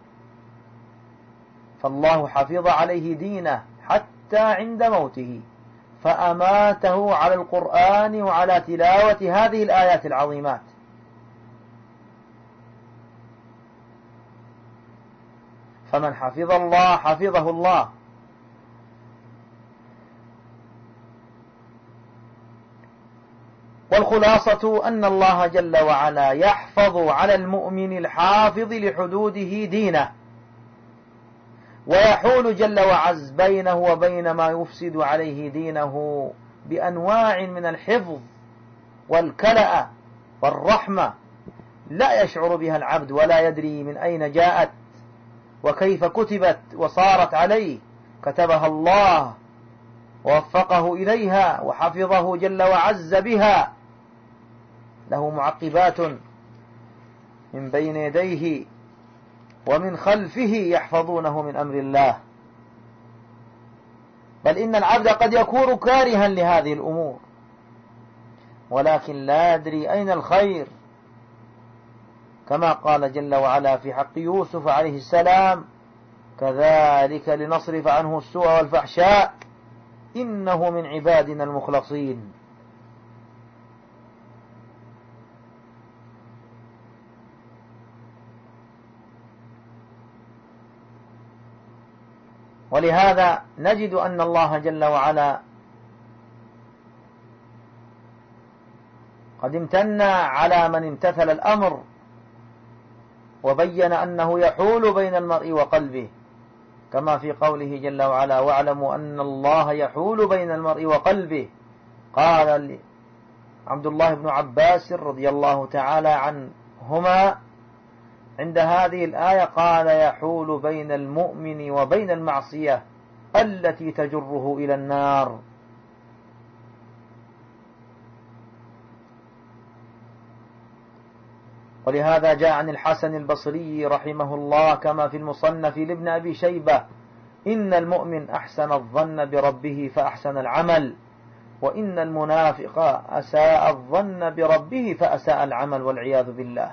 فالله حفظ عليه دينه حتى عند موته، فأماته على القرآن وعلى تلاوة هذه الآيات العظيمات. فمن حفظ الله حفظه الله. والخلاصة أن الله جل وعلا يحفظ على المؤمن الحافظ لحدوده دينه، ويحول جل وعز بينه وبين ما يفسد عليه دينه بأنواع من الحفظ والكلأ والرحمة لا يشعر بها العبد ولا يدري من أين جاءت وكيف كتبت وصارت عليه. كتبها الله ووفقه إليها وحفظه جل وعز بها، له معقبات من بين يديه ومن خلفه يحفظونه من أمر الله. بل إن العبد قد يكون كارها لهذه الأمور ولكن لا يدري أين الخير، كما قال جل وعلا في حق يوسف عليه السلام: كذلك لنصرف عنه السوء والفحشاء إنه من عبادنا المخلصين. ولهذا نجد أن الله جل وعلا قد امتن على من امتثل الأمر وبين أنه يحول بين المرء وقلبه، كما في قوله جل وعلا: واعلموا أن الله يحول بين المرء وقلبه. قال عبد الله بن عباس رضي الله تعالى عنهما عند هذه الآية: قال يحول بين المؤمن وبين المعصية التي تجره إلى النار. ولهذا جاء عن الحسن البصري رحمه الله كما في المصنف لابن أبي شيبة: إن المؤمن أحسن الظن بربه فأحسن العمل، وإن المنافق أساء الظن بربه فأساء العمل، والعياذ بالله.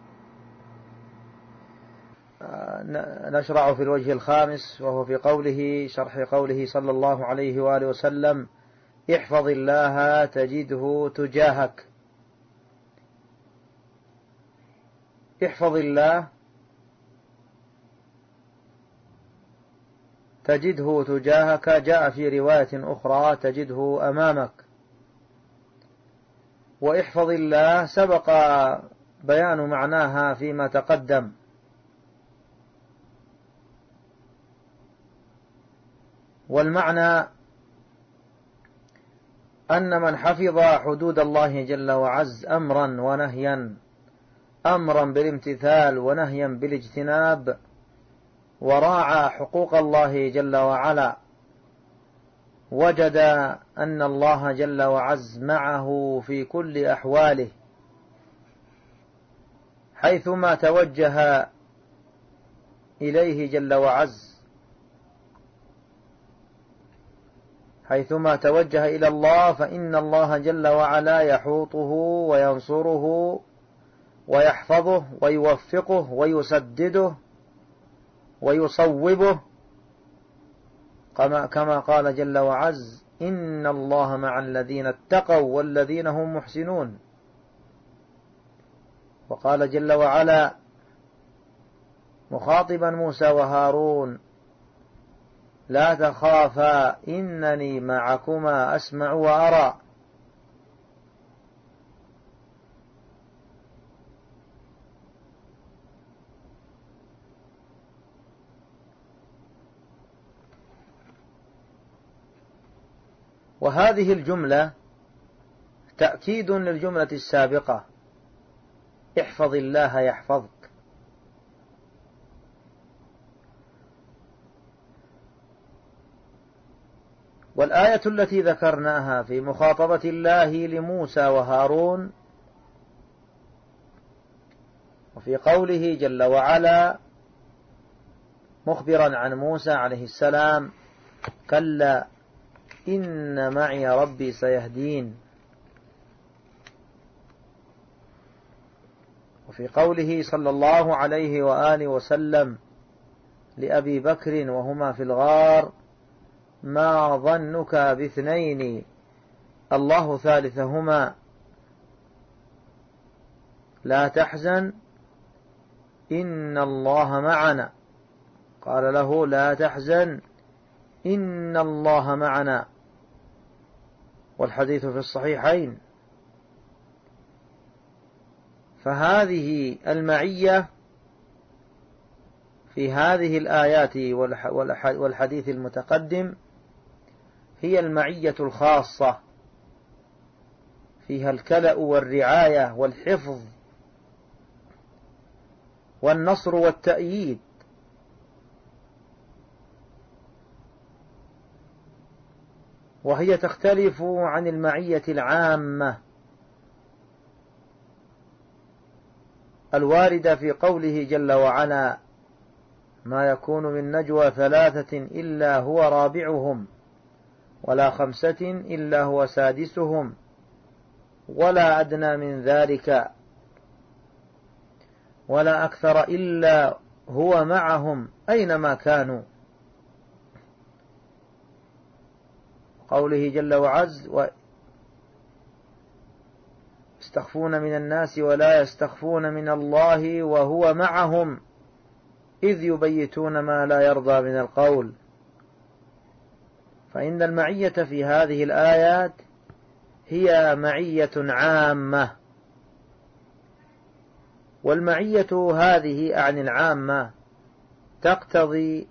نشرع في الوجه الخامس، وهو في قوله شرح قوله صلى الله عليه وآله وسلم: احفظ الله تجده تجاهك. احفظ الله تجده تجاهك، جاء في رواية أخرى: تجده أمامك. واحفظ الله سبق بيان معناها فيما تقدم، والمعنى أن من حفظ حدود الله جل وعز أمرا ونهيا، أمرا بالامتثال ونهيا بالاجتناب، وراعى حقوق الله جل وعلا، وجد أن الله جل وعز معه في كل أحواله، حيثما توجه إليه جل وعز، حيثما توجه إلى الله فإن الله جل وعلا يحوطه وينصره ويحفظه ويوفقه ويسدده ويصوبه، كما قال جل وعز: إن الله مع الذين اتقوا والذين هم محسنون. وقال جل وعلا مخاطبا موسى وهارون: لا تخافا إنني معكما أسمع وأرى. وهذه الجملة تأكيد للجملة السابقة: احفظ الله يحفظك. والآية التي ذكرناها في مخاطبة الله لموسى وهارون وفي قوله جل وعلا مخبرا عن موسى عليه السلام كلا إن معي ربي سيهدين. وفي قوله صلى الله عليه وآله وسلم لأبي بكر وهما في الغار ما ظنك باثنين الله ثالثهما لا تحزن إن الله معنا. قال له لا تحزن إن الله معنا، والحديث في الصحيحين. فهذه المعية في هذه الآيات والحديث المتقدم هي المعية الخاصة، فيها الكلأ والرعاية والحفظ والنصر والتأييد. وهي تختلف عن المعية العامة الواردة في قوله جل وعلا ما يكون من نجوى ثلاثة إلا هو رابعهم ولا خمسة إلا هو سادسهم ولا أدنى من ذلك ولا أكثر إلا هو معهم أينما كانوا. قوله جل وعز يستخفون من الناس ولا يستخفون من الله وهو معهم إذ يبيتون ما لا يرضى من القول. فإن المعية في هذه الآيات هي معية عامة، والمعية هذه عن العامة تقتضي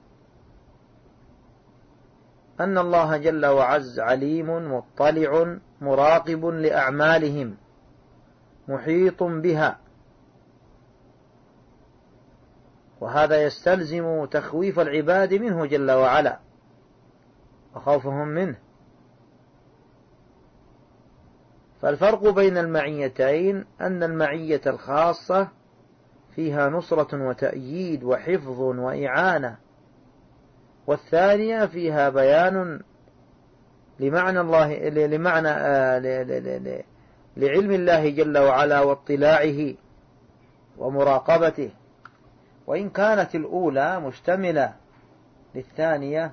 أن الله جل وعز عليم مطلع مراقب لأعمالهم محيط بها، وهذا يستلزم تخويف العباد منه جل وعلا وخوفهم منه. فالفرق بين المعيتين أن المعية الخاصة فيها نصرة وتأييد وحفظ وإعانة، والثانية فيها بيان لمعنى الله لعلم الله جل وعلا واطلاعه ومراقبته. وإن كانت الأولى مشتملة للثانية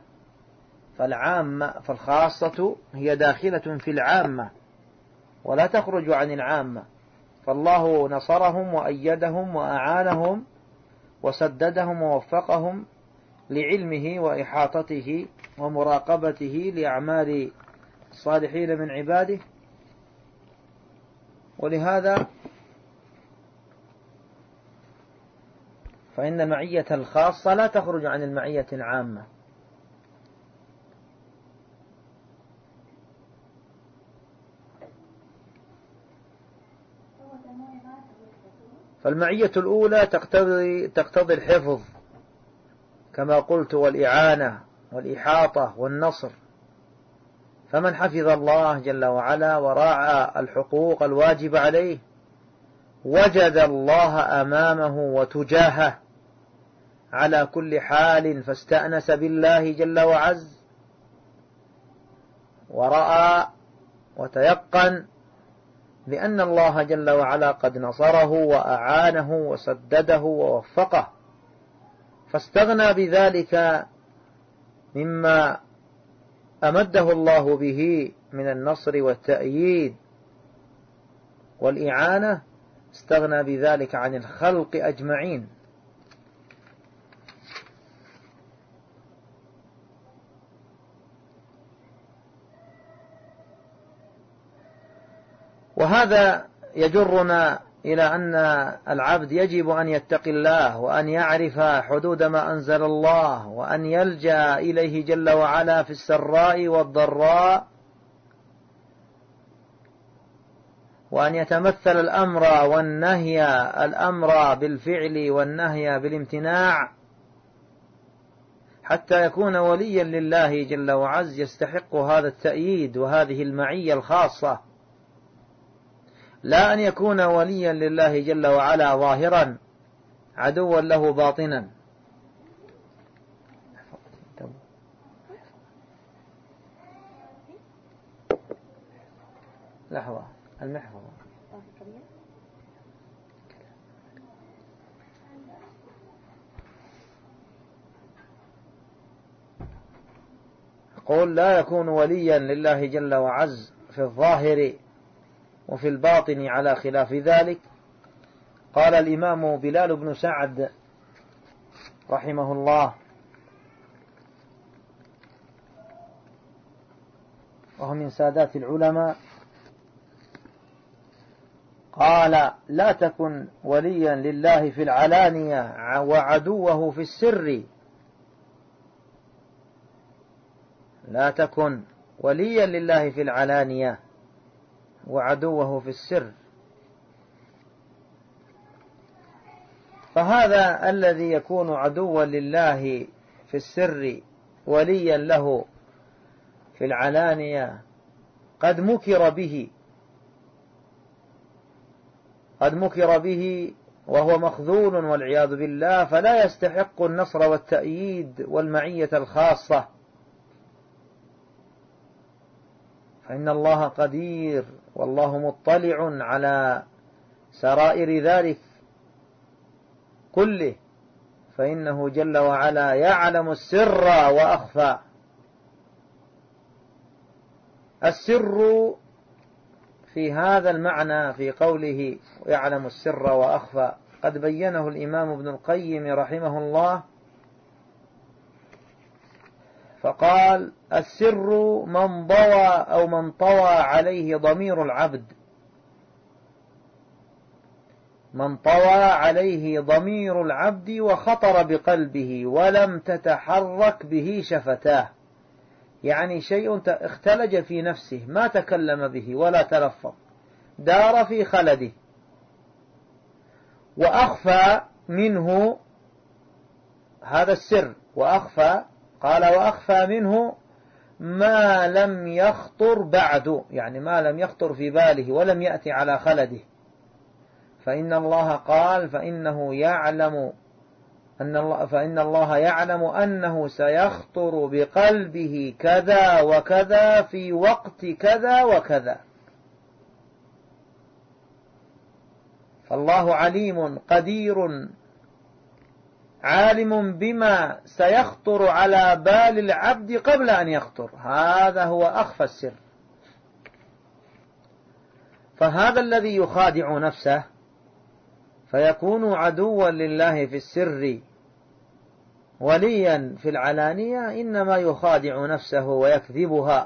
فالخاصة هي داخلة في العامة ولا تخرج عن العامة، فالله نصرهم وأيدهم وأعانهم وسددهم ووفقهم لعلمه وإحاطته ومراقبته لأعمال الصالحين من عباده. ولهذا فإن المعية الخاصة لا تخرج عن المعية العامة. فالمعية الأولى تقتضي الحفظ كما قلت والإعانة والإحاطة والنصر، فمن حفظ الله جل وعلا وراعى الحقوق الواجب عليه وجد الله أمامه وتجاهه على كل حال، فاستأنس بالله جل وعز ورأى وتيقن بأن الله جل وعلا قد نصره وأعانه وسدده ووفقه، فاستغنى بذلك مما أمده الله به من النصر والتأييد والإعانة، استغنى بذلك عن الخلق أجمعين. وهذا يجرنا إلى أن العبد يجب أن يتقي الله وأن يعرف حدود ما أنزل الله وأن يلجأ إليه جل وعلا في السراء والضراء، وأن يتمثل الأمر بالفعل والنهي بالامتناع حتى يكون وليا لله جل وعز يستحق هذا التأييد وهذه المعية الخاصة، لا أن يكون وليا لله جل وعلا ظاهرا عدوا له باطنا. لحظة، المحفظة قل لا يكون وليا لله جل وعز في الظاهر وفي الباطن على خلاف ذلك. قال الإمام بلال بن سعد رحمه الله، وهو من سادات العلماء، قال لا تكن وليا لله في العلانية وعدوه في السر. لا تكن وليا لله في العلانية وعدوه في السر. فهذا الذي يكون عدوا لله في السر وليا له في العلانية قد مكر به وهو مخذول والعياذ بالله، فلا يستحق النصر والتأييد والمعية الخاصة، فإن الله قدير والله مطلع على سرائر ذلك كله، فإنه جل وعلا يعلم السر وأخفى. السر في هذا المعنى في قوله يعلم السر وأخفى قد بينه الإمام ابن القيم رحمه الله، فقال السر من ضوى أو من طوى عليه ضمير العبد، من طوى عليه ضمير العبد وخطر بقلبه ولم تتحرك به شفتاه، يعني شيء اختلج في نفسه ما تكلم به ولا تلفظ، دار في خلده. وأخفى منه هذا السر، وأخفى قال وأخفى منه ما لم يخطر بعد، يعني ما لم يخطر في باله ولم يأتي على خلده. فإن الله قال فإن الله يعلم أنه سيخطر بقلبه كذا وكذا في وقت كذا وكذا. فالله عليم قدير عالم بما سيخطر على بال العبد قبل أن يخطر، هذا هو أخفى السر. فهذا الذي يخادع نفسه فيكون عدوا لله في السر وليا في العلانية إنما يخادع نفسه ويكذبها،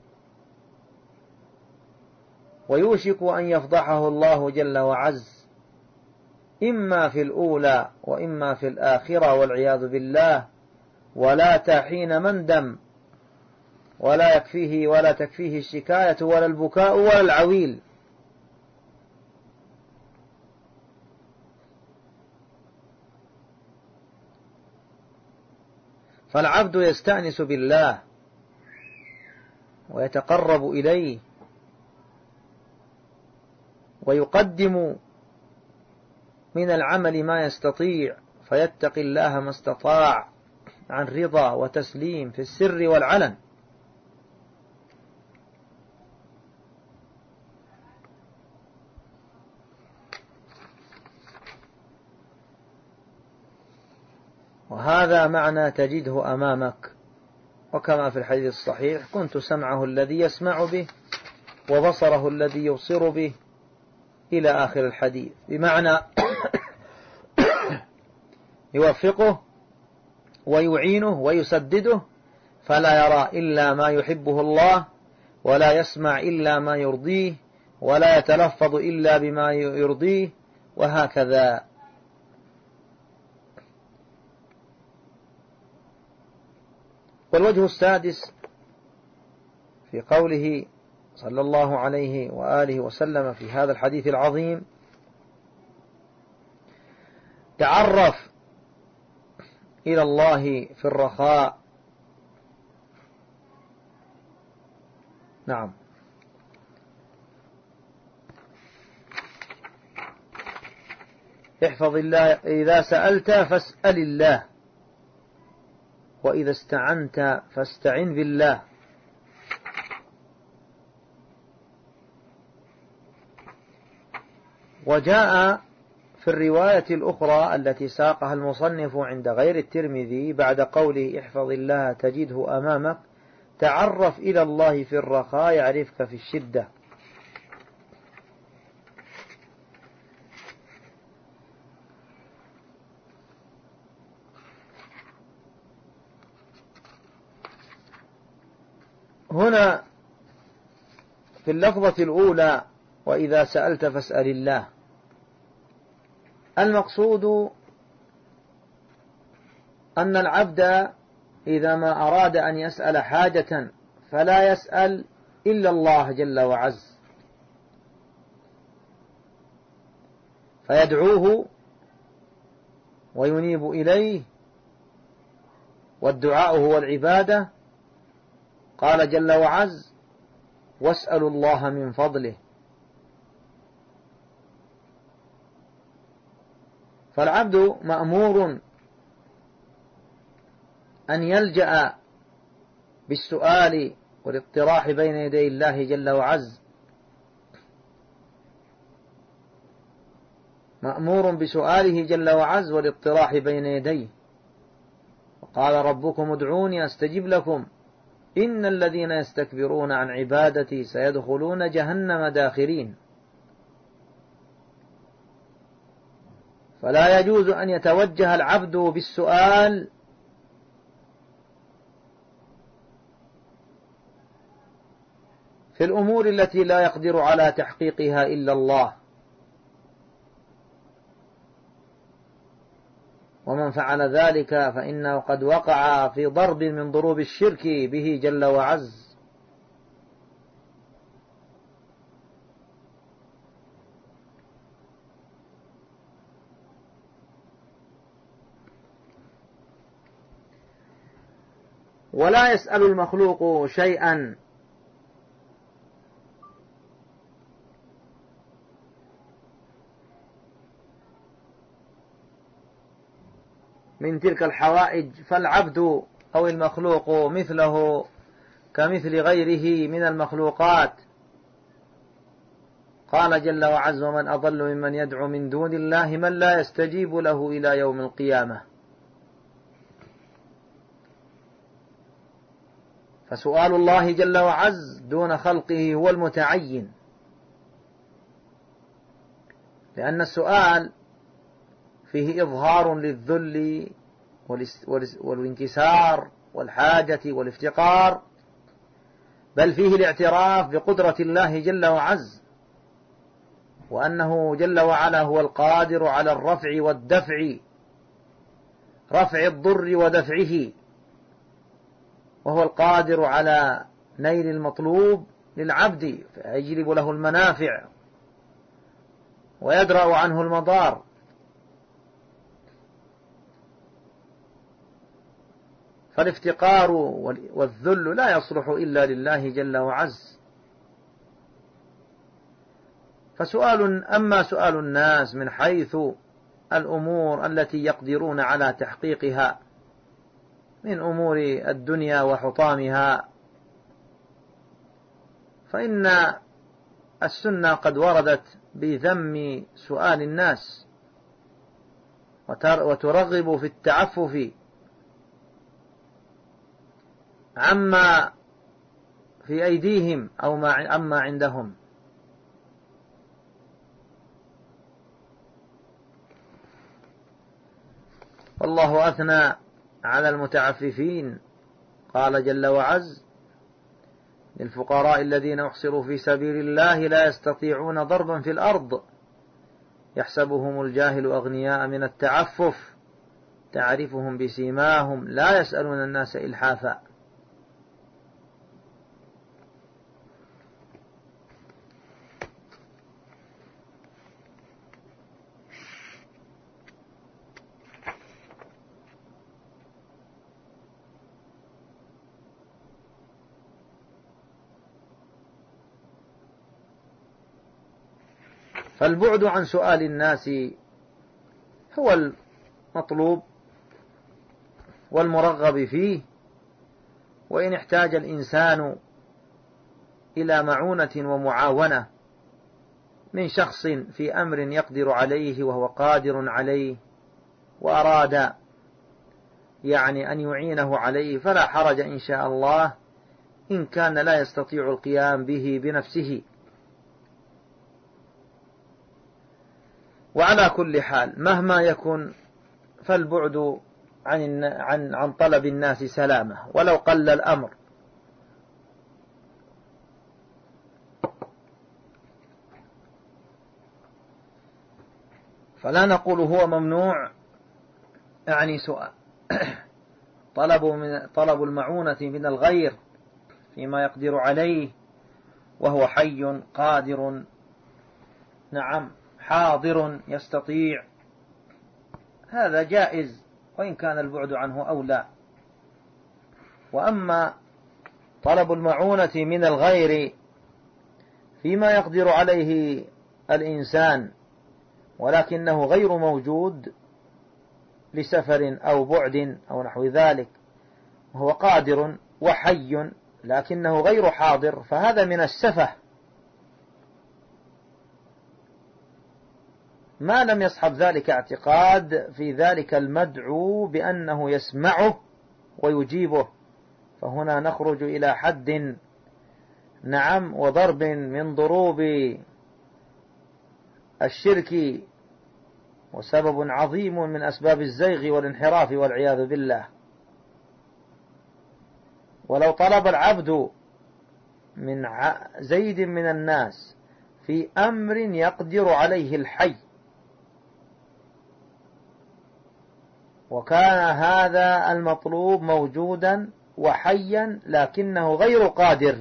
ويوشك أن يفضحه الله جل وعز إما في الأولى وإما في الآخرة والعياذ بالله، ولا حين مندم ولا تكفيه الشكاية ولا البكاء ولا العويل. فالعبد يستأنس بالله ويتقرب إليه ويقدم من العمل ما يستطيع، فيتقي الله ما استطاع عن رضا وتسليم في السر والعلن. وهذا معنى تجده أمامك، وكما في الحديث الصحيح كنت سمعه الذي يسمع به وبصره الذي يبصر به إلى آخر الحديث، بمعنى يوفقه ويعينه ويسدده، فلا يرى إلا ما يحبه الله، ولا يسمع إلا ما يرضيه، ولا يتلفظ إلا بما يرضيه، وهكذا. والوجه السادس في قوله صلى الله عليه وآله وسلم في هذا الحديث العظيم: تعرف إلى الله في الرخاء. نعم. احفظ الله، إذا سألت فاسأل الله، وإذا استعنت فاستعن بالله. وجاء في الرواية الأخرى التي ساقها المصنف عند غير الترمذي بعد قوله احفظ الله تجده أمامك، تعرف إلى الله في الرخاء يعرفك في الشدة. هنا في اللفظة الأولى وإذا سألت فاسأل الله، المقصود أن العبد إذا ما أراد أن يسأل حاجة فلا يسأل إلا الله جل وعز، فيدعوه وينيب إليه، والدعاء هو العبادة. قال جل وعز واسألوا الله من فضله. فالعبد مأمور أن يلجأ بالسؤال والاقتراح بين يدي الله جل وعز، مأمور بسؤاله جل وعز والاقتراح بين يديه. وقال ربكم ادعوني أستجب لكم إن الذين يستكبرون عن عبادتي سيدخلون جهنم داخرين. فلا يجوز أن يتوجه العبد بالسؤال في الأمور التي لا يقدر على تحقيقها إلا الله، ومن فعل ذلك فإنه قد وقع في ضرب من ضروب الشرك به جل وعز. ولا يسأل المخلوق شيئا من تلك الحوائج، فالعبد أو المخلوق مثله كمثل غيره من المخلوقات. قال جل وعز ومن أضل ممن يدعو من دون الله من لا يستجيب له إلى يوم القيامة. فسؤال الله جل وعز دون خلقه هو المتعين، لأن السؤال فيه إظهار للذل والانكسار والحاجة والافتقار، بل فيه الاعتراف بقدرة الله جل وعز، وأنه جل وعلا هو القادر على الرفع والدفع، رفع الضر ودفعه، وهو القادر على نيل المطلوب للعبد فيجلب له المنافع ويدرأ عنه المضار. فالافتقار والذل لا يصلح إلا لله جل وعز. أما سؤال الناس من حيث الأمور التي يقدرون على تحقيقها من أمور الدنيا وحطامها، فإن السنة قد وردت بذم سؤال الناس وترغب في التعفف عما في أيديهم أو عما عندهم. والله أثنى على المتعففين، قال جل وعز للفقراء الذين أحصروا في سبيل الله لا يستطيعون ضربا في الأرض يحسبهم الجاهل أغنياء من التعفف تعرفهم بسيماهم لا يسألون الناس إلحافا. فالبعد عن سؤال الناس هو المطلوب والمرغب فيه. وإن احتاج الإنسان إلى معونة ومعاونة من شخص في أمر يقدر عليه وهو قادر عليه، وأراد يعني أن يعينه عليه، فلا حرج إن شاء الله إن كان لا يستطيع القيام به بنفسه. وعلى كل حال مهما يكن فالبعد عن طلب الناس سلامة ولو قل الأمر. فلا نقول هو ممنوع، يعني سؤال طلب المعونة من الغير فيما يقدر عليه وهو حي قادر، نعم حاضر يستطيع، هذا جائز وإن كان البعد عنه أولى. وأما طلب المعونة من الغير فيما يقدر عليه الإنسان ولكنه غير موجود لسفر أو بعد أو نحو ذلك، وهو قادر وحي لكنه غير حاضر، فهذا من السفه ما لم يصحب ذلك اعتقاد في ذلك المدعو بأنه يسمعه ويجيبه، فهنا نخرج إلى حد نعم وضرب من ضروب الشرك وسبب عظيم من أسباب الزيغ والانحراف والعياذ بالله. ولو طلب العبد من زيد من الناس في أمر يقدر عليه الحي وكان هذا المطلوب موجودا وحيا لكنه غير قادر،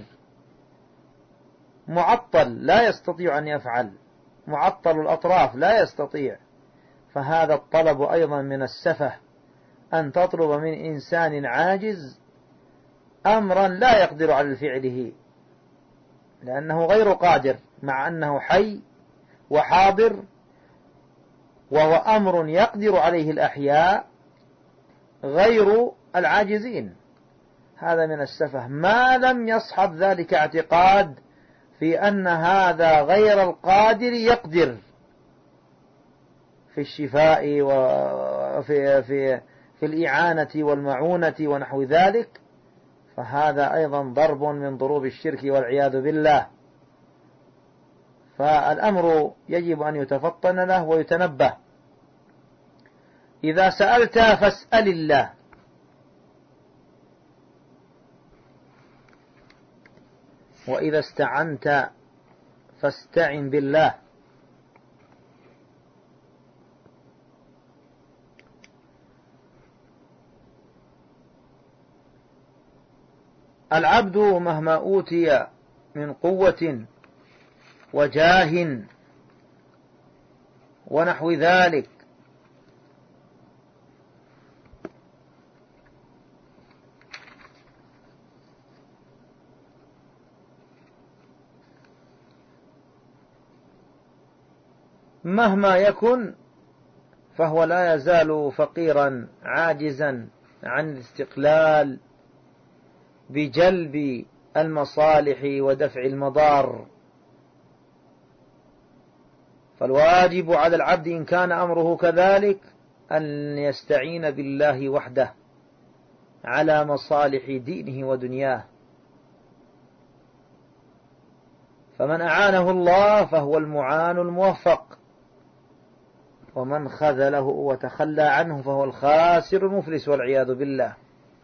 معطل لا يستطيع أن يفعل، معطل الأطراف لا يستطيع، فهذا الطلب أيضا من السفه، أن تطلب من إنسان عاجز أمرا لا يقدر على فعله لأنه غير قادر، مع أنه حي وحاضر وهو أمر يقدر عليه الأحياء غير العاجزين. هذا من السفه ما لم يصحب ذلك اعتقاد في أن هذا غير القادر يقدر في الشفاء وفي الإعانة والمعونة ونحو ذلك، فهذا أيضا ضرب من ضروب الشرك والعياذ بالله. فالأمر يجب أن يتفطن له ويتنبه. إذا سألت فاسأل الله، وإذا استعنت فاستعن بالله. العبد مهما أوتي من قوة وجاه ونحو ذلك مهما يكن فهو لا يزال فقيرا عاجزا عن الاستقلال بجلب المصالح ودفع المضار. فالواجب على العبد إن كان أمره كذلك أن يستعين بالله وحده على مصالح دينه ودنياه، فمن أعانه الله فهو المعان الموفق، ومن خذله وتخلى عنه فهو الخاسر المفلس والعياذ بالله.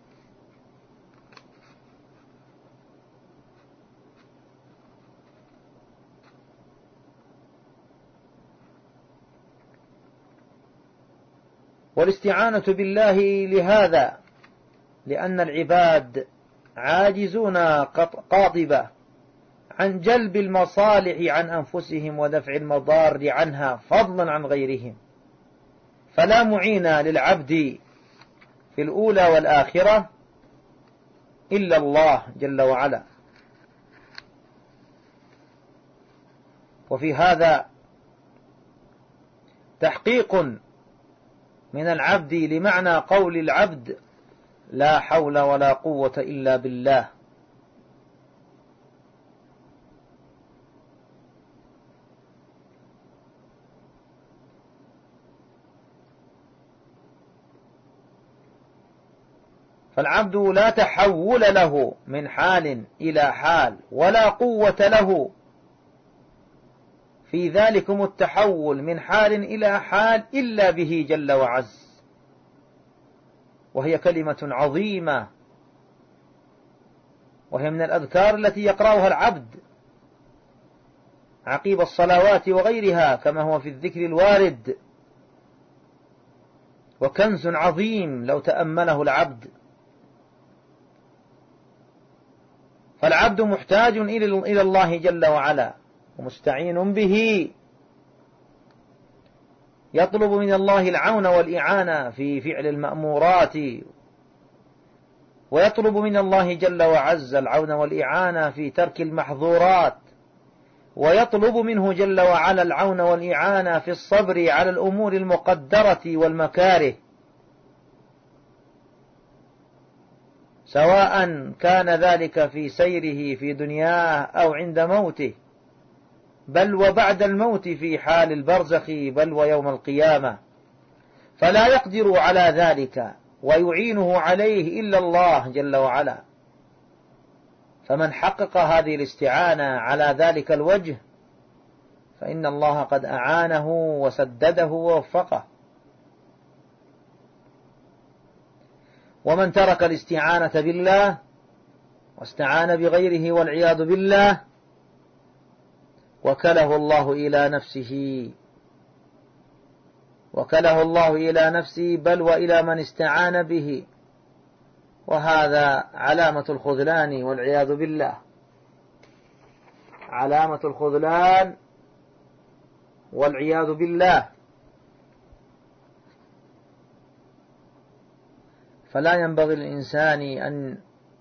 والاستعانة بالله لهذا لأن العباد عاجزون قاطبة عن جلب المصالح عن أنفسهم ودفع المضار عنها فضلا عن غيرهم، فلا معين للعبد في الأولى والآخرة إلا الله جل وعلا. وفي هذا تحقيق من العبد لمعنى قول العبد لا حول ولا قوة إلا بالله. فالعبد لا تحول له من حال إلى حال ولا قوة له في ذلكم التحول من حال إلى حال إلا به جل وعز، وهي كلمة عظيمة، وهي من الأذكار التي يقرأها العبد عقيب الصلوات وغيرها كما هو في الذكر الوارد، وكنز عظيم لو تأمله العبد. فالعبد محتاج إلى الله جل وعلا ومستعين به، يطلب من الله العون والإعانة في فعل المأمورات، ويطلب من الله جل وعز العون والإعانة في ترك المحظورات، ويطلب منه جل وعلا العون والإعانة في الصبر على الأمور المقدرة والمكاره، سواء كان ذلك في سيره في دنياه أو عند موته، بل وبعد الموت في حال البرزخ، بل ويوم القيامة، فلا يقدر على ذلك ويعينه عليه إلا الله جل وعلا. فمن حقق هذه الاستعانة على ذلك الوجه فإن الله قد أعانه وسدده ووفقه. ومن ترك الاستعانة بالله واستعان بغيره والعياذ بالله وكله الله إلى نفسه بل وإلى من استعان به، وهذا علامة الخذلان والعياذ بالله، علامة الخذلان والعياذ بالله. فلا ينبغي للإنسان أن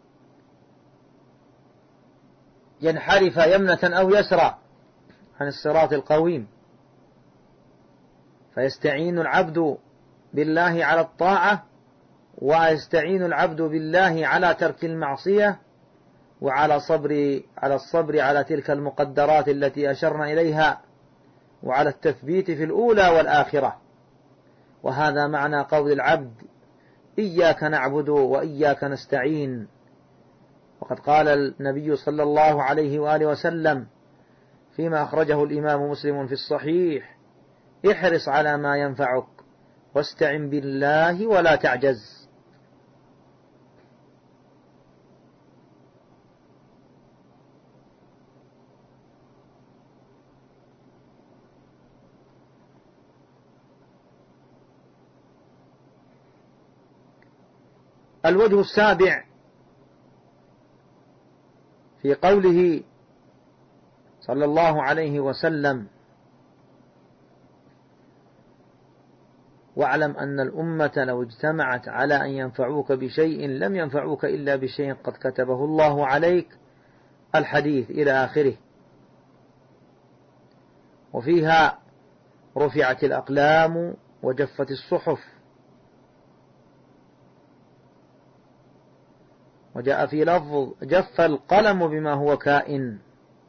ينحرف يمنة أو يسرى عن الصراط القويم، فيستعين العبد بالله على الطاعة، ويستعين العبد بالله على ترك المعصية، وعلى الصبر على تلك المقدرات التي أشرنا إليها، وعلى التثبيت في الأولى والآخرة. وهذا معنى قول العبد إياك نعبد وإياك نستعين. وقد قال النبي صلى الله عليه وآله وسلم فيما أخرجه الإمام مسلم في الصحيح: احرص على ما ينفعك واستعن بالله ولا تعجز. الوجه السابع في قوله صلى الله عليه وسلم: واعلم أن الأمة لو اجتمعت على أن ينفعوك بشيء لم ينفعوك إلا بشيء قد كتبه الله عليك، الحديث إلى آخره. وفيها رفعت الأقلام وجفت الصحف، وجاء في لفظ جف القلم بما هو كائن.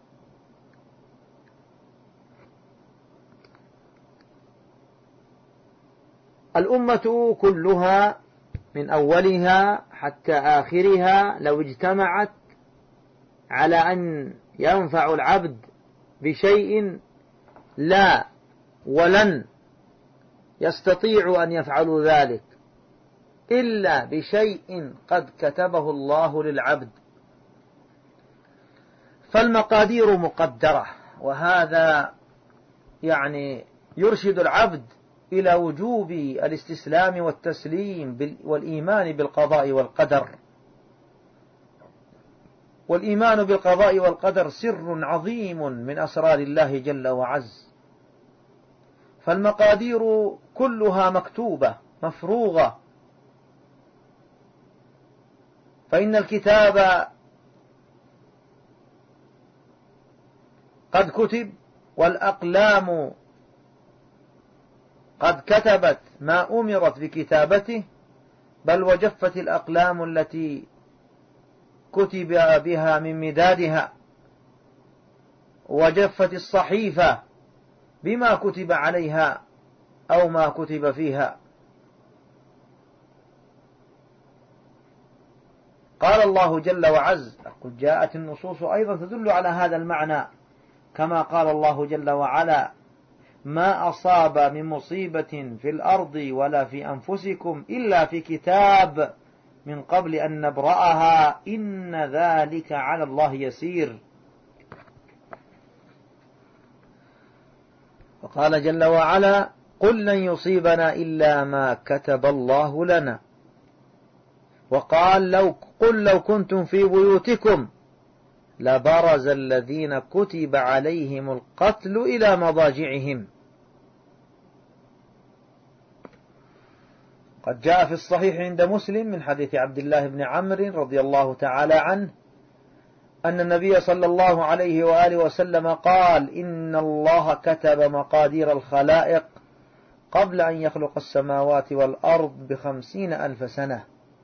الأمة كلها من أولها حتى آخرها لو اجتمعت على أن ينفع العبد بشيء لا ولن يستطيع أن يفعلوا ذلك إلا بشيء قد كتبه الله للعبد، فالمقادير مقدرة. وهذا يعني يرشد العبد إلى وجوب الاستسلام والتسليم والإيمان بالقضاء والقدر. والإيمان بالقضاء والقدر سر عظيم من أسرار الله جل وعز، فالمقادير كلها مكتوبة مفروغة، فإن الكتاب قد كتب والأقلام قد كتبت ما أمرت بكتابته، بل وجفت الأقلام التي كتب بها من مدادها، وجفت الصحيفة بما كتب عليها أو ما كتب فيها. قال الله جل وعز: قل جاءت النصوص أيضا تدل على هذا المعنى، كما قال الله جل وعلا: ما أصاب من مصيبة في الأرض ولا في أنفسكم إلا في كتاب من قبل أن نبرأها إن ذلك على الله يسير. وقال جل وعلا: قل لن يصيبنا إلا ما كتب الله لنا. وقال: قل لو كنتم في بيوتكم لبرز الذين كتب عليهم القتل إلى مضاجعهم. قد جاء في الصحيح عند مسلم من حديث عبد الله بن عمرو رضي الله تعالى عنه أن النبي صلى الله عليه وآله وسلم قال: إن الله كتب مقادير الخلائق قبل أن يخلق السماوات والأرض ب50,000 سنة.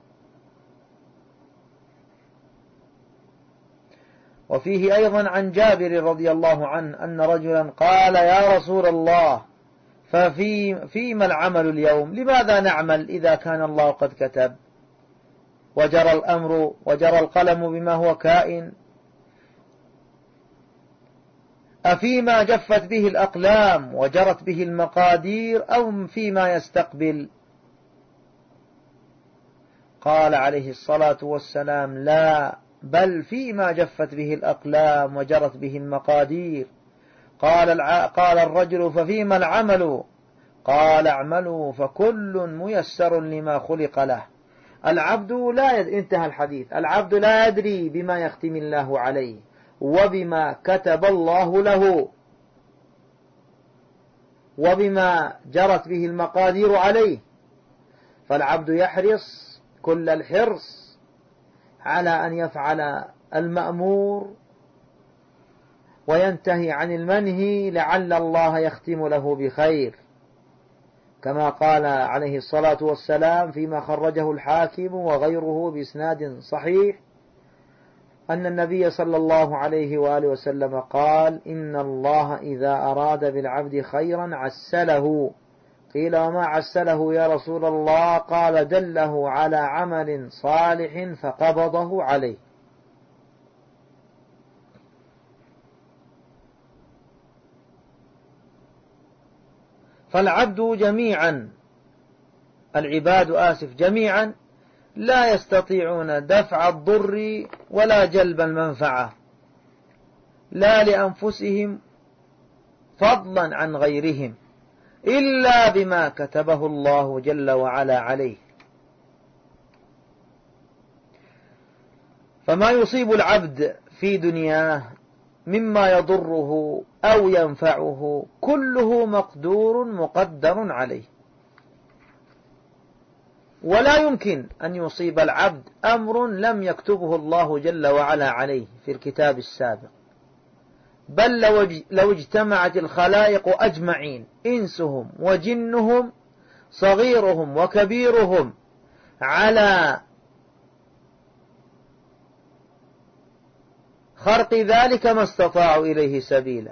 وفيه أيضا عن جابر رضي الله عنه أن رجلا قال: يا رسول الله، فيما العمل اليوم؟ لماذا نعمل إذا كان الله قد كتب وجرى الأمر وجرى القلم بما هو كائن؟ أفيما جفت به الأقلام وجرت به المقادير أو فيما يستقبل؟ قال عليه الصلاة والسلام: لا، بل فيما جفت به الأقلام وجرت به المقادير. قال الرجل: ففيما العمل؟ قال: اعملوا فكل ميسر لما خلق له. العبد انتهى الحديث. العبد لا يدري بما يختم الله عليه وبما كتب الله له وبما جرت به المقادير عليه، فالعبد يحرص كل الحرص على أن يفعل المأمور وينتهي عن المنهي لعل الله يختم له بخير، كما قال عليه الصلاة والسلام فيما خرجه الحاكم وغيره بإسناد صحيح أن النبي صلى الله عليه وآله وسلم قال: إن الله إذا أراد بالعبد خيرا عسله. قيل: وما عسله يا رسول الله؟ قال: دله على عمل صالح فقبضه عليه. فالعبد جميعا، العباد جميعا لا يستطيعون دفع الضر ولا جلب المنفعة، لا لأنفسهم فضلا عن غيرهم، إلا بما كتبه الله جل وعلا عليه. فما يصيب العبد في دنياه مما يضره أو ينفعه كله مقدر عليه، ولا يمكن أن يصيب العبد أمر لم يكتبه الله جل وعلا عليه في الكتاب السابق. بل لو اجتمعت الخلائق أجمعين، إنسهم وجنهم صغيرهم وكبيرهم، على خرق ذلك ما استطاعوا إليه سبيلا.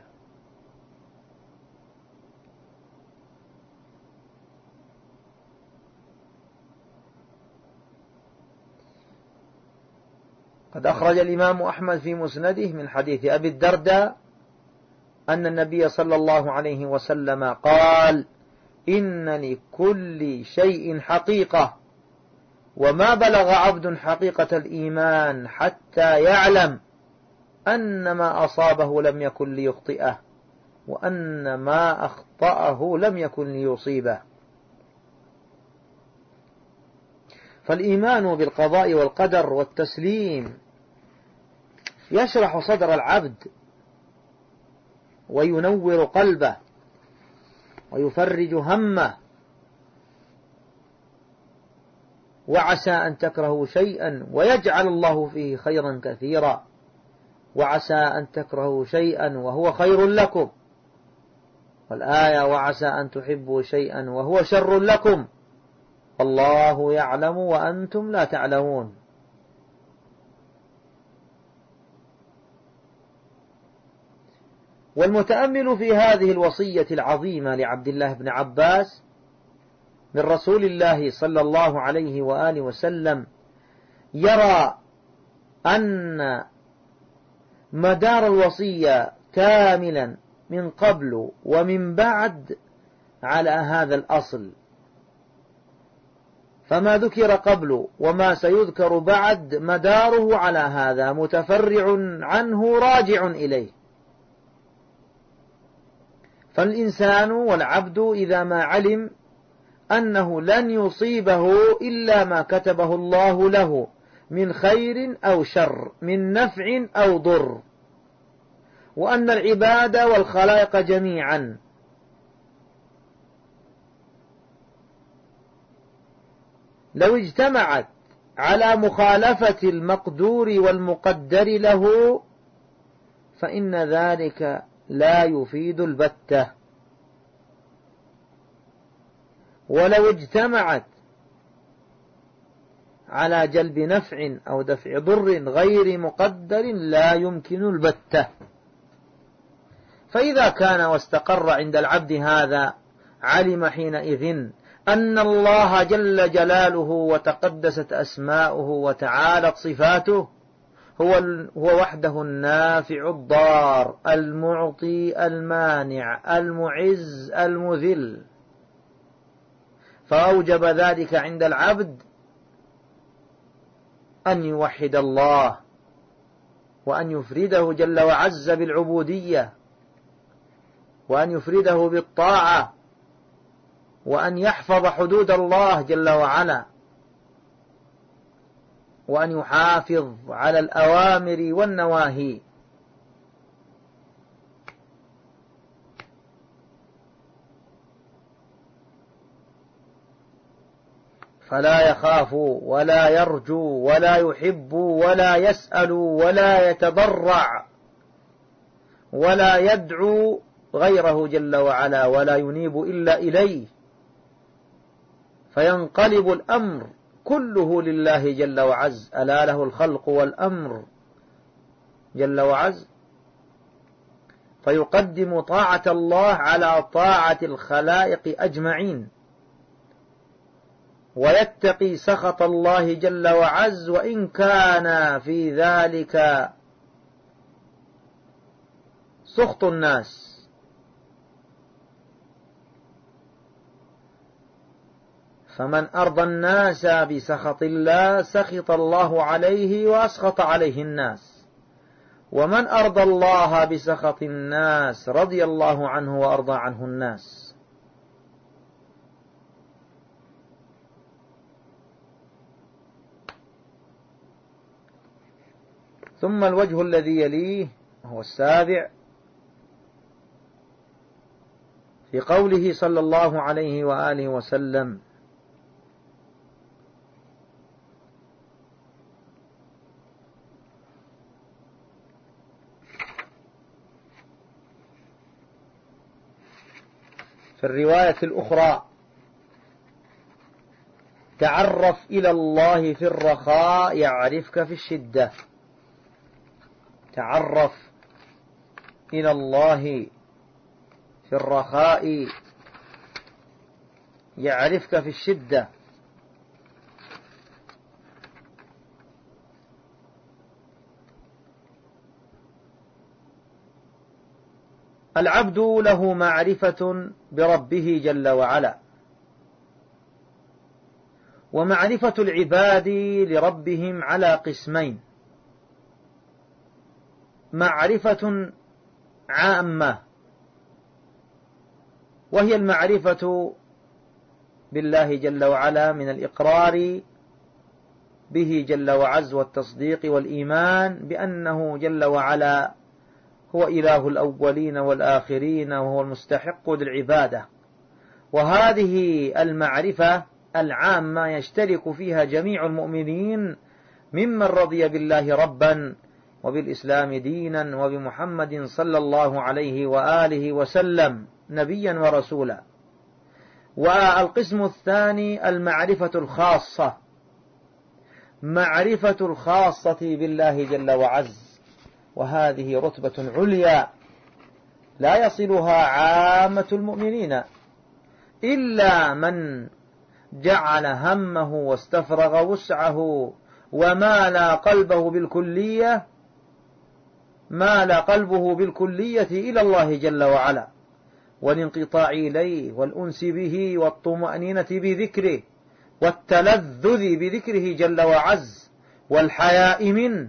قد أخرج الإمام أحمد في مسنده من حديث أبي الدرداء أن النبي صلى الله عليه وسلم قال: إن لكل شيء حقيقة، وما بلغ عبد حقيقة الإيمان حتى يعلم أن ما أصابه لم يكن ليخطئه وأن ما أخطأه لم يكن ليصيبه. فالإيمان بالقضاء والقدر والتسليم يشرح صدر العبد وينور قلبه ويفرج همه. وعسى أن تكرهوا شيئا ويجعل الله فيه خيرا كثيرا، وعسى أن تكرهوا شيئا وهو خير لكم، والآية وعسى أن تحبوا شيئا وهو شر لكم والله يعلم وأنتم لا تعلمون. والمتأمل في هذه الوصية العظيمة لعبد الله بن عباس من رسول الله صلى الله عليه وآله وسلم يرى أن مدار الوصية كاملا من قبل ومن بعد على هذا الأصل، فما ذكر قبل وما سيذكر بعد مداره على هذا، متفرع عنه راجع إليه. فالإنسان والعبد إذا ما علم أنه لن يصيبه إلا ما كتبه الله له من خير أو شر، من نفع أو ضر، وأن العباد والخلائق جميعا لو اجتمعت على مخالفة المقدور والمقدر له فإن ذلك لا يفيد البتة، ولو اجتمعت على جلب نفع أو دفع ضر غير مقدر لا يمكن البتة. فإذا كان واستقر عند العبد هذا علم حينئذ أن الله جل جلاله وتقدست أسماؤه وتعالت صفاته هو وحده النافع الضار المعطي المانع المعز المذل، فأوجب ذلك عند العبد أن يوحد الله وأن يفرده جل وعز بالعبودية، وأن يفرده بالطاعة، وأن يحفظ حدود الله جل وعلا، وأن يحافظ على الأوامر والنواهي. فلا يخاف ولا يرجو ولا يحب ولا يسأل ولا يتضرع ولا يدعو غيره جل وعلا ولا ينيب إلا إليه، فينقلب الأمر كله لله جل وعز. ألا له الخلق والأمر جل وعز، فيقدم طاعة الله على طاعة الخلائق أجمعين، ويتقي سخط الله جل وعز وإن كان في ذلك سخط الناس. فمن أرضى الناس بسخط الله سخط الله عليه وأسخط عليه الناس، ومن أرضى الله بسخط الناس رضي الله عنه وأرضى عنه الناس. ثم الوجه الذي يليه هو السابع في قوله صلى الله عليه وآله وسلم: في الرواية الأخرى: تعرف إلى الله في الرخاء يعرفك في الشدة. تعرف إلى الله في الرخاء يعرفك في الشدة. العبد له معرفة بربه جل وعلا، ومعرفة العباد لربهم على قسمين: معرفة عامة وهي المعرفة بالله جل وعلا من الإقرار به جل وعز والتصديق والإيمان بأنه جل وعلا هو إله الأولين والآخرين وهو المستحق للعبادة. وهذه المعرفة العامة يشترك فيها جميع المؤمنين ممن رضي بالله ربا وبالإسلام دينا وبمحمد صلى الله عليه وآله وسلم نبيا ورسولا. والقسم الثاني المعرفة الخاصة، معرفة الخاصة بالله جل وعز، وهذه رتبة عليا لا يصلها عامة المؤمنين إلا من جعل همه واستفرغ وسعه ومال قلبه بالكلية، مال قلبه بالكلية إلى الله جل وعلا، والانقطاع إليه والأنس به والطمأنينة بذكره والتلذذ بذكره جل وعز والحياء منه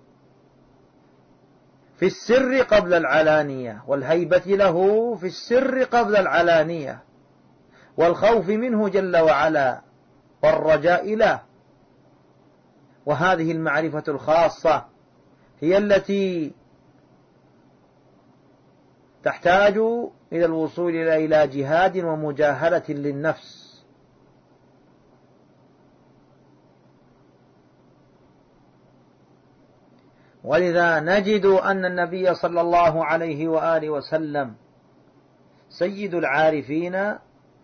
في السر قبل العلانية، والهيبة له في السر قبل العلانية، والخوف منه جل وعلا والرجاء له. وهذه المعرفة الخاصة هي التي تحتاج إلى الوصول إلى جهاد ومجاهدة للنفس. ولذا نجد أن النبي صلى الله عليه وآله وسلم سيد العارفين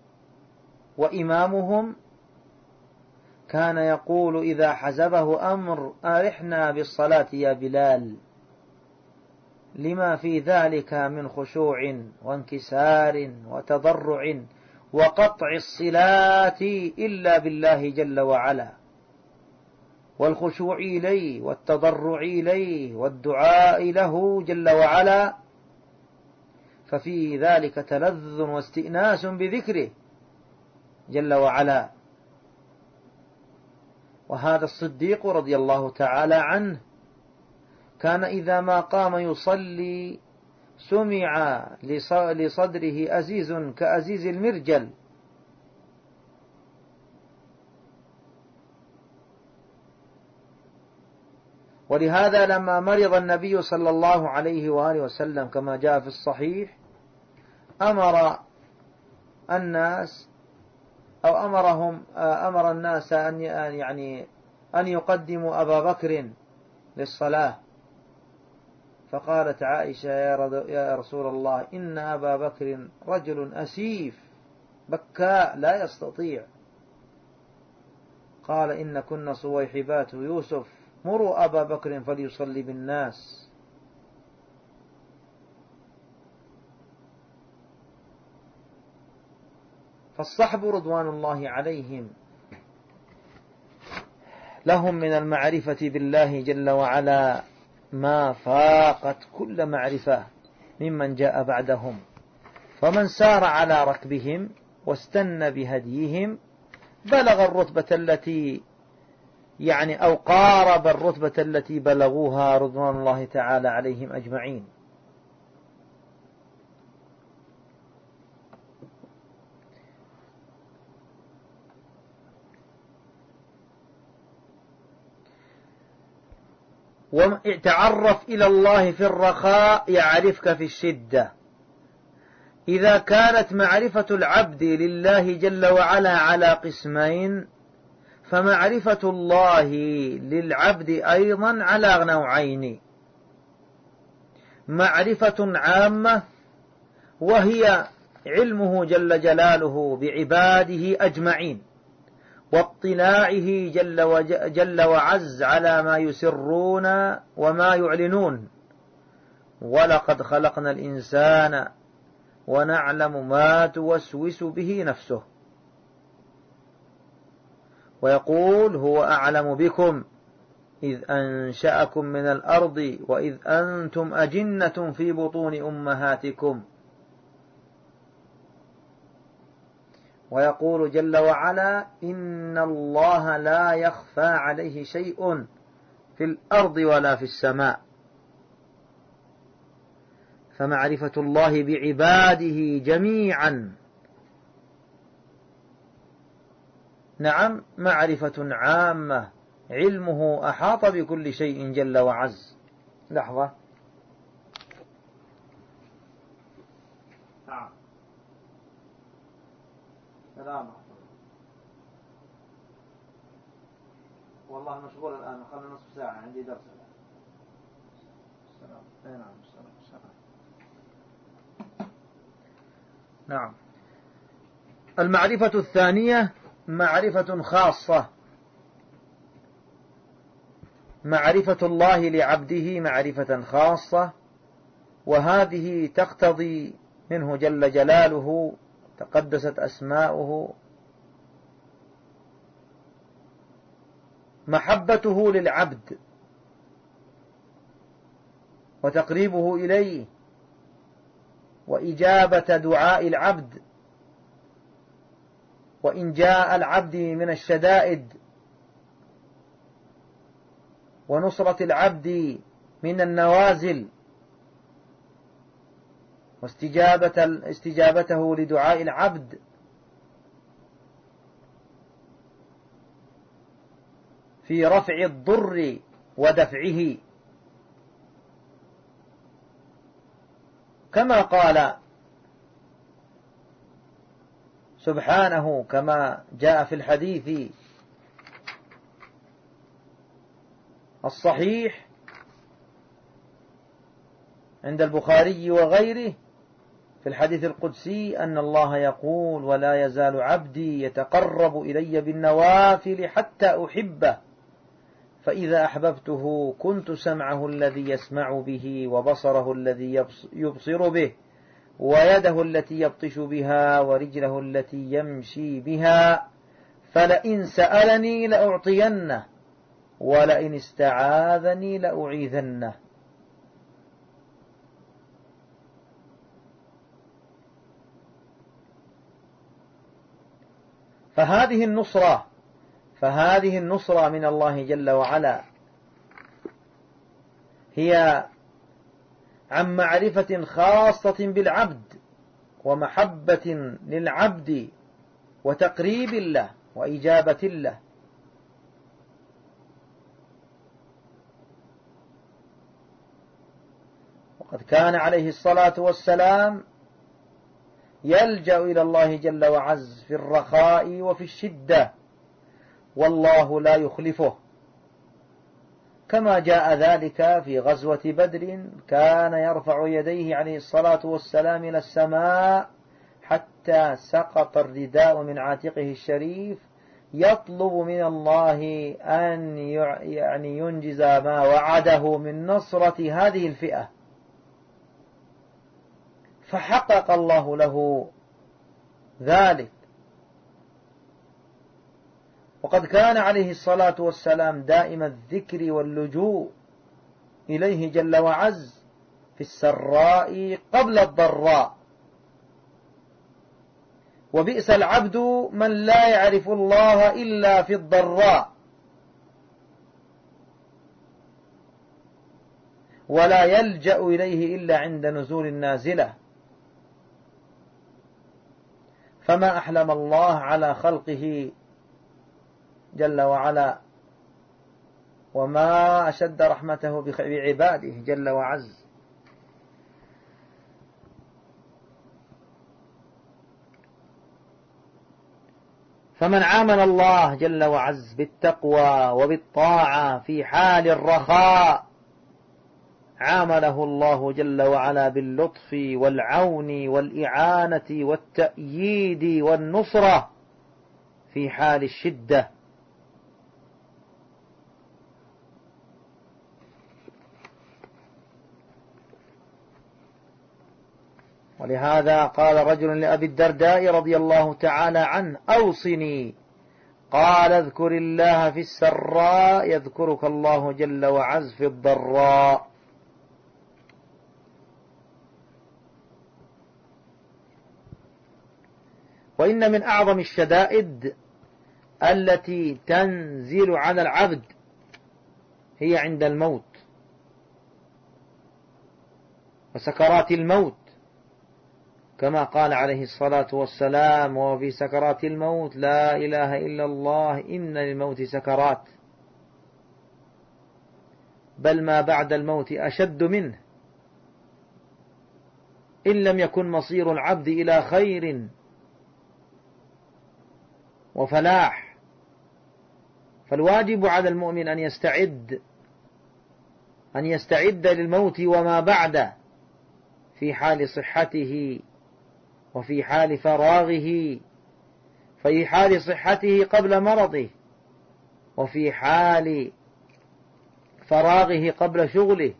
وإمامهم كان يقول إذا حزبه أمر أرحنا بالصلاة يا بلال، لما في ذلك من خشوع وانكسار وتضرع وقطع الصلات إلا بالله جل وعلا، والخشوع إليه والتضرع إليه والدعاء له جل وعلا، ففي ذلك تلذذ واستئناس بذكره جل وعلا. وهذا الصديق رضي الله تعالى عنه كان إذا ما قام يصلي سمع لصدره أزيز كأزيز المرجل، ولهذا لما مرض النبي صلى الله عليه وآله وسلم كما جاء في الصحيح أمر الناس أن يقدموا أبا بكر للصلاة، فقالت عائشة يا رسول الله إن أبا بكر رجل أسيف بكاء لا يستطيع. قال إن كنا صويحبات يوسف مروا أبا بكر فليصلي بالناس. فالصحب رضوان الله عليهم لهم من المعرفة بالله جل وعلا ما فاقت كل معرفة ممن جاء بعدهم، فمن سار على ركبهم واستنى بهديهم بلغ الرتبة التي أو قارب الرتبة التي بلغوها رضوان الله تعالى عليهم أجمعين. وتعرف إلى الله في الرخاء يعرفك في الشدة. إذا كانت معرفة العبد لله جل وعلا على قسمين، فمعرفة الله للعبد أيضا على نوعين: معرفة عامة وهي علمه جل جلاله بعباده أجمعين، واطلاعه جل وعز على ما يسرون وما يعلنون. ولقد خلقنا الإنسان ونعلم ما توسوس به نفسه، ويقول هو أعلم بكم إذ أنشأكم من الأرض وإذ أنتم أجنة في بطون أمهاتكم. ويقول جل وعلا إن الله لا يخفى عليه شيء في الأرض ولا في السماء. فمعرفة الله بعباده جميعا نعم معرفة عامة، علمه أحاط بكل شيء جل وعز. لحظة. نعم. سلام. والله مشغول الآن، خلنا نصف ساعة عندي درس الآن. السلام. نعم. السلام. نعم. المعرفة الثانية معرفة خاصة، معرفة الله لعبده معرفة خاصة، وهذه تقتضي منه جل جلاله تقدست أسماؤه محبته للعبد وتقريبه إليه وإجابة دعاء العبد، وإن جاء العبد من الشدائد ونصرة العبد من النوازل واستجابته لدعاء العبد في رفع الضر ودفعه، كما قال سبحانه كما جاء في الحديث الصحيح عند البخاري وغيره في الحديث القدسي أن الله يقول: ولا يزال عبدي يتقرب إلي بالنوافل حتى أحبه، فإذا أحببته كنت سمعه الذي يسمع به وبصره الذي يبصر به ويده التي يبطش بها ورجله التي يمشي بها، فلئن سألني لأعطينه ولئن استعاذني لأعيذنه. فهذه النصرة من الله جل وعلا هي عن معرفة خاصة بالعبد ومحبة للعبد وتقريب له وإجابة له. وقد كان عليه الصلاة والسلام يلجأ إلى الله جل وعز في الرخاء وفي الشدة، والله لا يخلفه، كما جاء ذلك في غزوة بدر، كان يرفع يديه عليه الصلاة والسلام إلى السماء حتى سقط الرداء من عاتقه الشريف، يطلب من الله أن ينجز ما وعده من نصرة هذه الفئة، فحقق الله له ذلك. وقد كان عليه الصلاة والسلام دائم الذكر واللجوء إليه جل وعز في السراء قبل الضراء، وبئس العبد من لا يعرف الله إلا في الضراء ولا يلجأ إليه إلا عند نزول النازلة. فما أحلم الله على خلقه جل وعلا، وما أشد رحمته بعباده جل وعز. فمن عامل الله جل وعز بالتقوى وبالطاعة في حال الرخاء عامله الله جل وعلا باللطف والعون والإعانة والتأييد والنصرة في حال الشدة. ولهذا قال رجل لأبي الدرداء رضي الله تعالى عنه: أوصني. قال: اذكر الله في السراء يذكرك الله جل وعز في الضراء. وإن من أعظم الشدائد التي تنزل على العبد هي عند الموت وسكرات الموت، كما قال عليه الصلاة والسلام: وفي سكرات الموت لا إله إلا الله إن للموت سكرات، بل ما بعد الموت أشد منه، إن لم يكن مصير العبد إلى خير وفلاح. فالواجب على المؤمن أن يستعد للموت وما بعده في حال صحته وفي حال فراغه، في حال صحته قبل مرضه، وفي حال فراغه قبل شغله،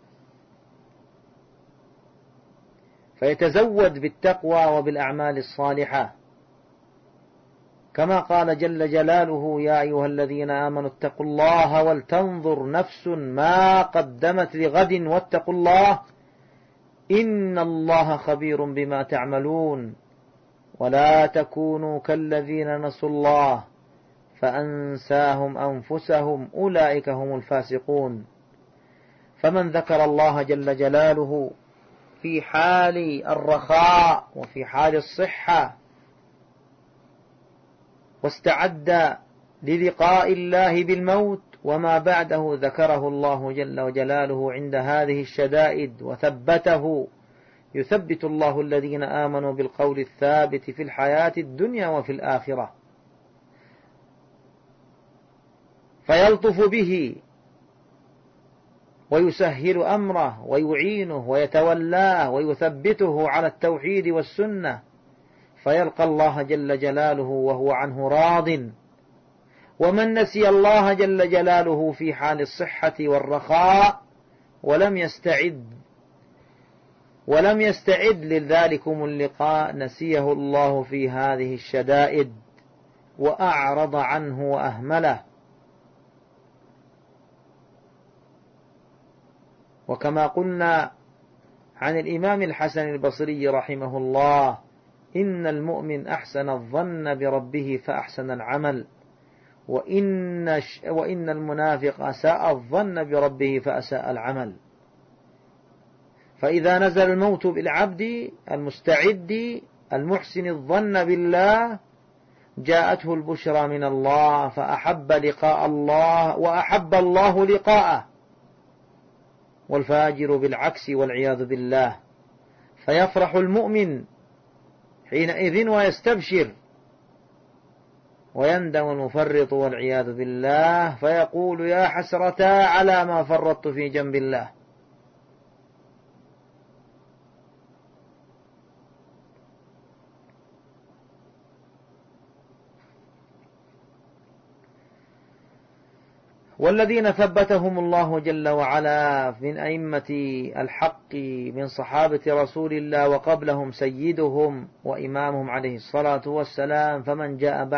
فيتزود بالتقوى وبالأعمال الصالحة، كما قال جل جلاله: يا أيها الذين آمنوا اتقوا الله ولتنظر نفس ما قدمت لغد واتقوا الله إن الله خبير بما تعملون ولا تكونوا كالذين نسوا الله فأنساهم أنفسهم أولئك هم الفاسقون. فمن ذكر الله جل جلاله في حال الرخاء وفي حال الصحة واستعد للقاء الله بالموت وما بعده، ذكره الله جل جلاله عند هذه الشدائد وثبته. يثبت الله الذين آمنوا بالقول الثابت في الحياة الدنيا وفي الآخرة، فيلطف به ويسهل أمره ويعينه ويتولاه ويثبته على التوحيد والسنة، فيلقى الله جل جلاله وهو عنه راض. ومن نسي الله جل جلاله في حال الصحة والرخاء ولم يستعد لذلكم اللقاء، نسيه الله في هذه الشدائد وأعرض عنه وأهمله. وكما قلنا عن الإمام الحسن البصري رحمه الله: إن المؤمن أحسن الظن بربه فأحسن العمل، وإن المنافق أساء الظن بربه فأساء العمل. فإذا نزل الموت بالعبد المستعد المحسن الظن بالله، جاءته البشرى من الله فأحب لقاء الله وأحب الله لقاءه، والفاجر بالعكس والعياذ بالله. فيفرح المؤمن حينئذ ويستبشر، ويندم المفرط والعياذ بالله فيقول: يا حسرتا على ما فرطت في جنب الله. والذين ثبتهم الله جل وعلا من أئمة الحق من صحابة رسول الله وقبلهم سيدهم وإمامهم عليه الصلاة والسلام، فمن جاء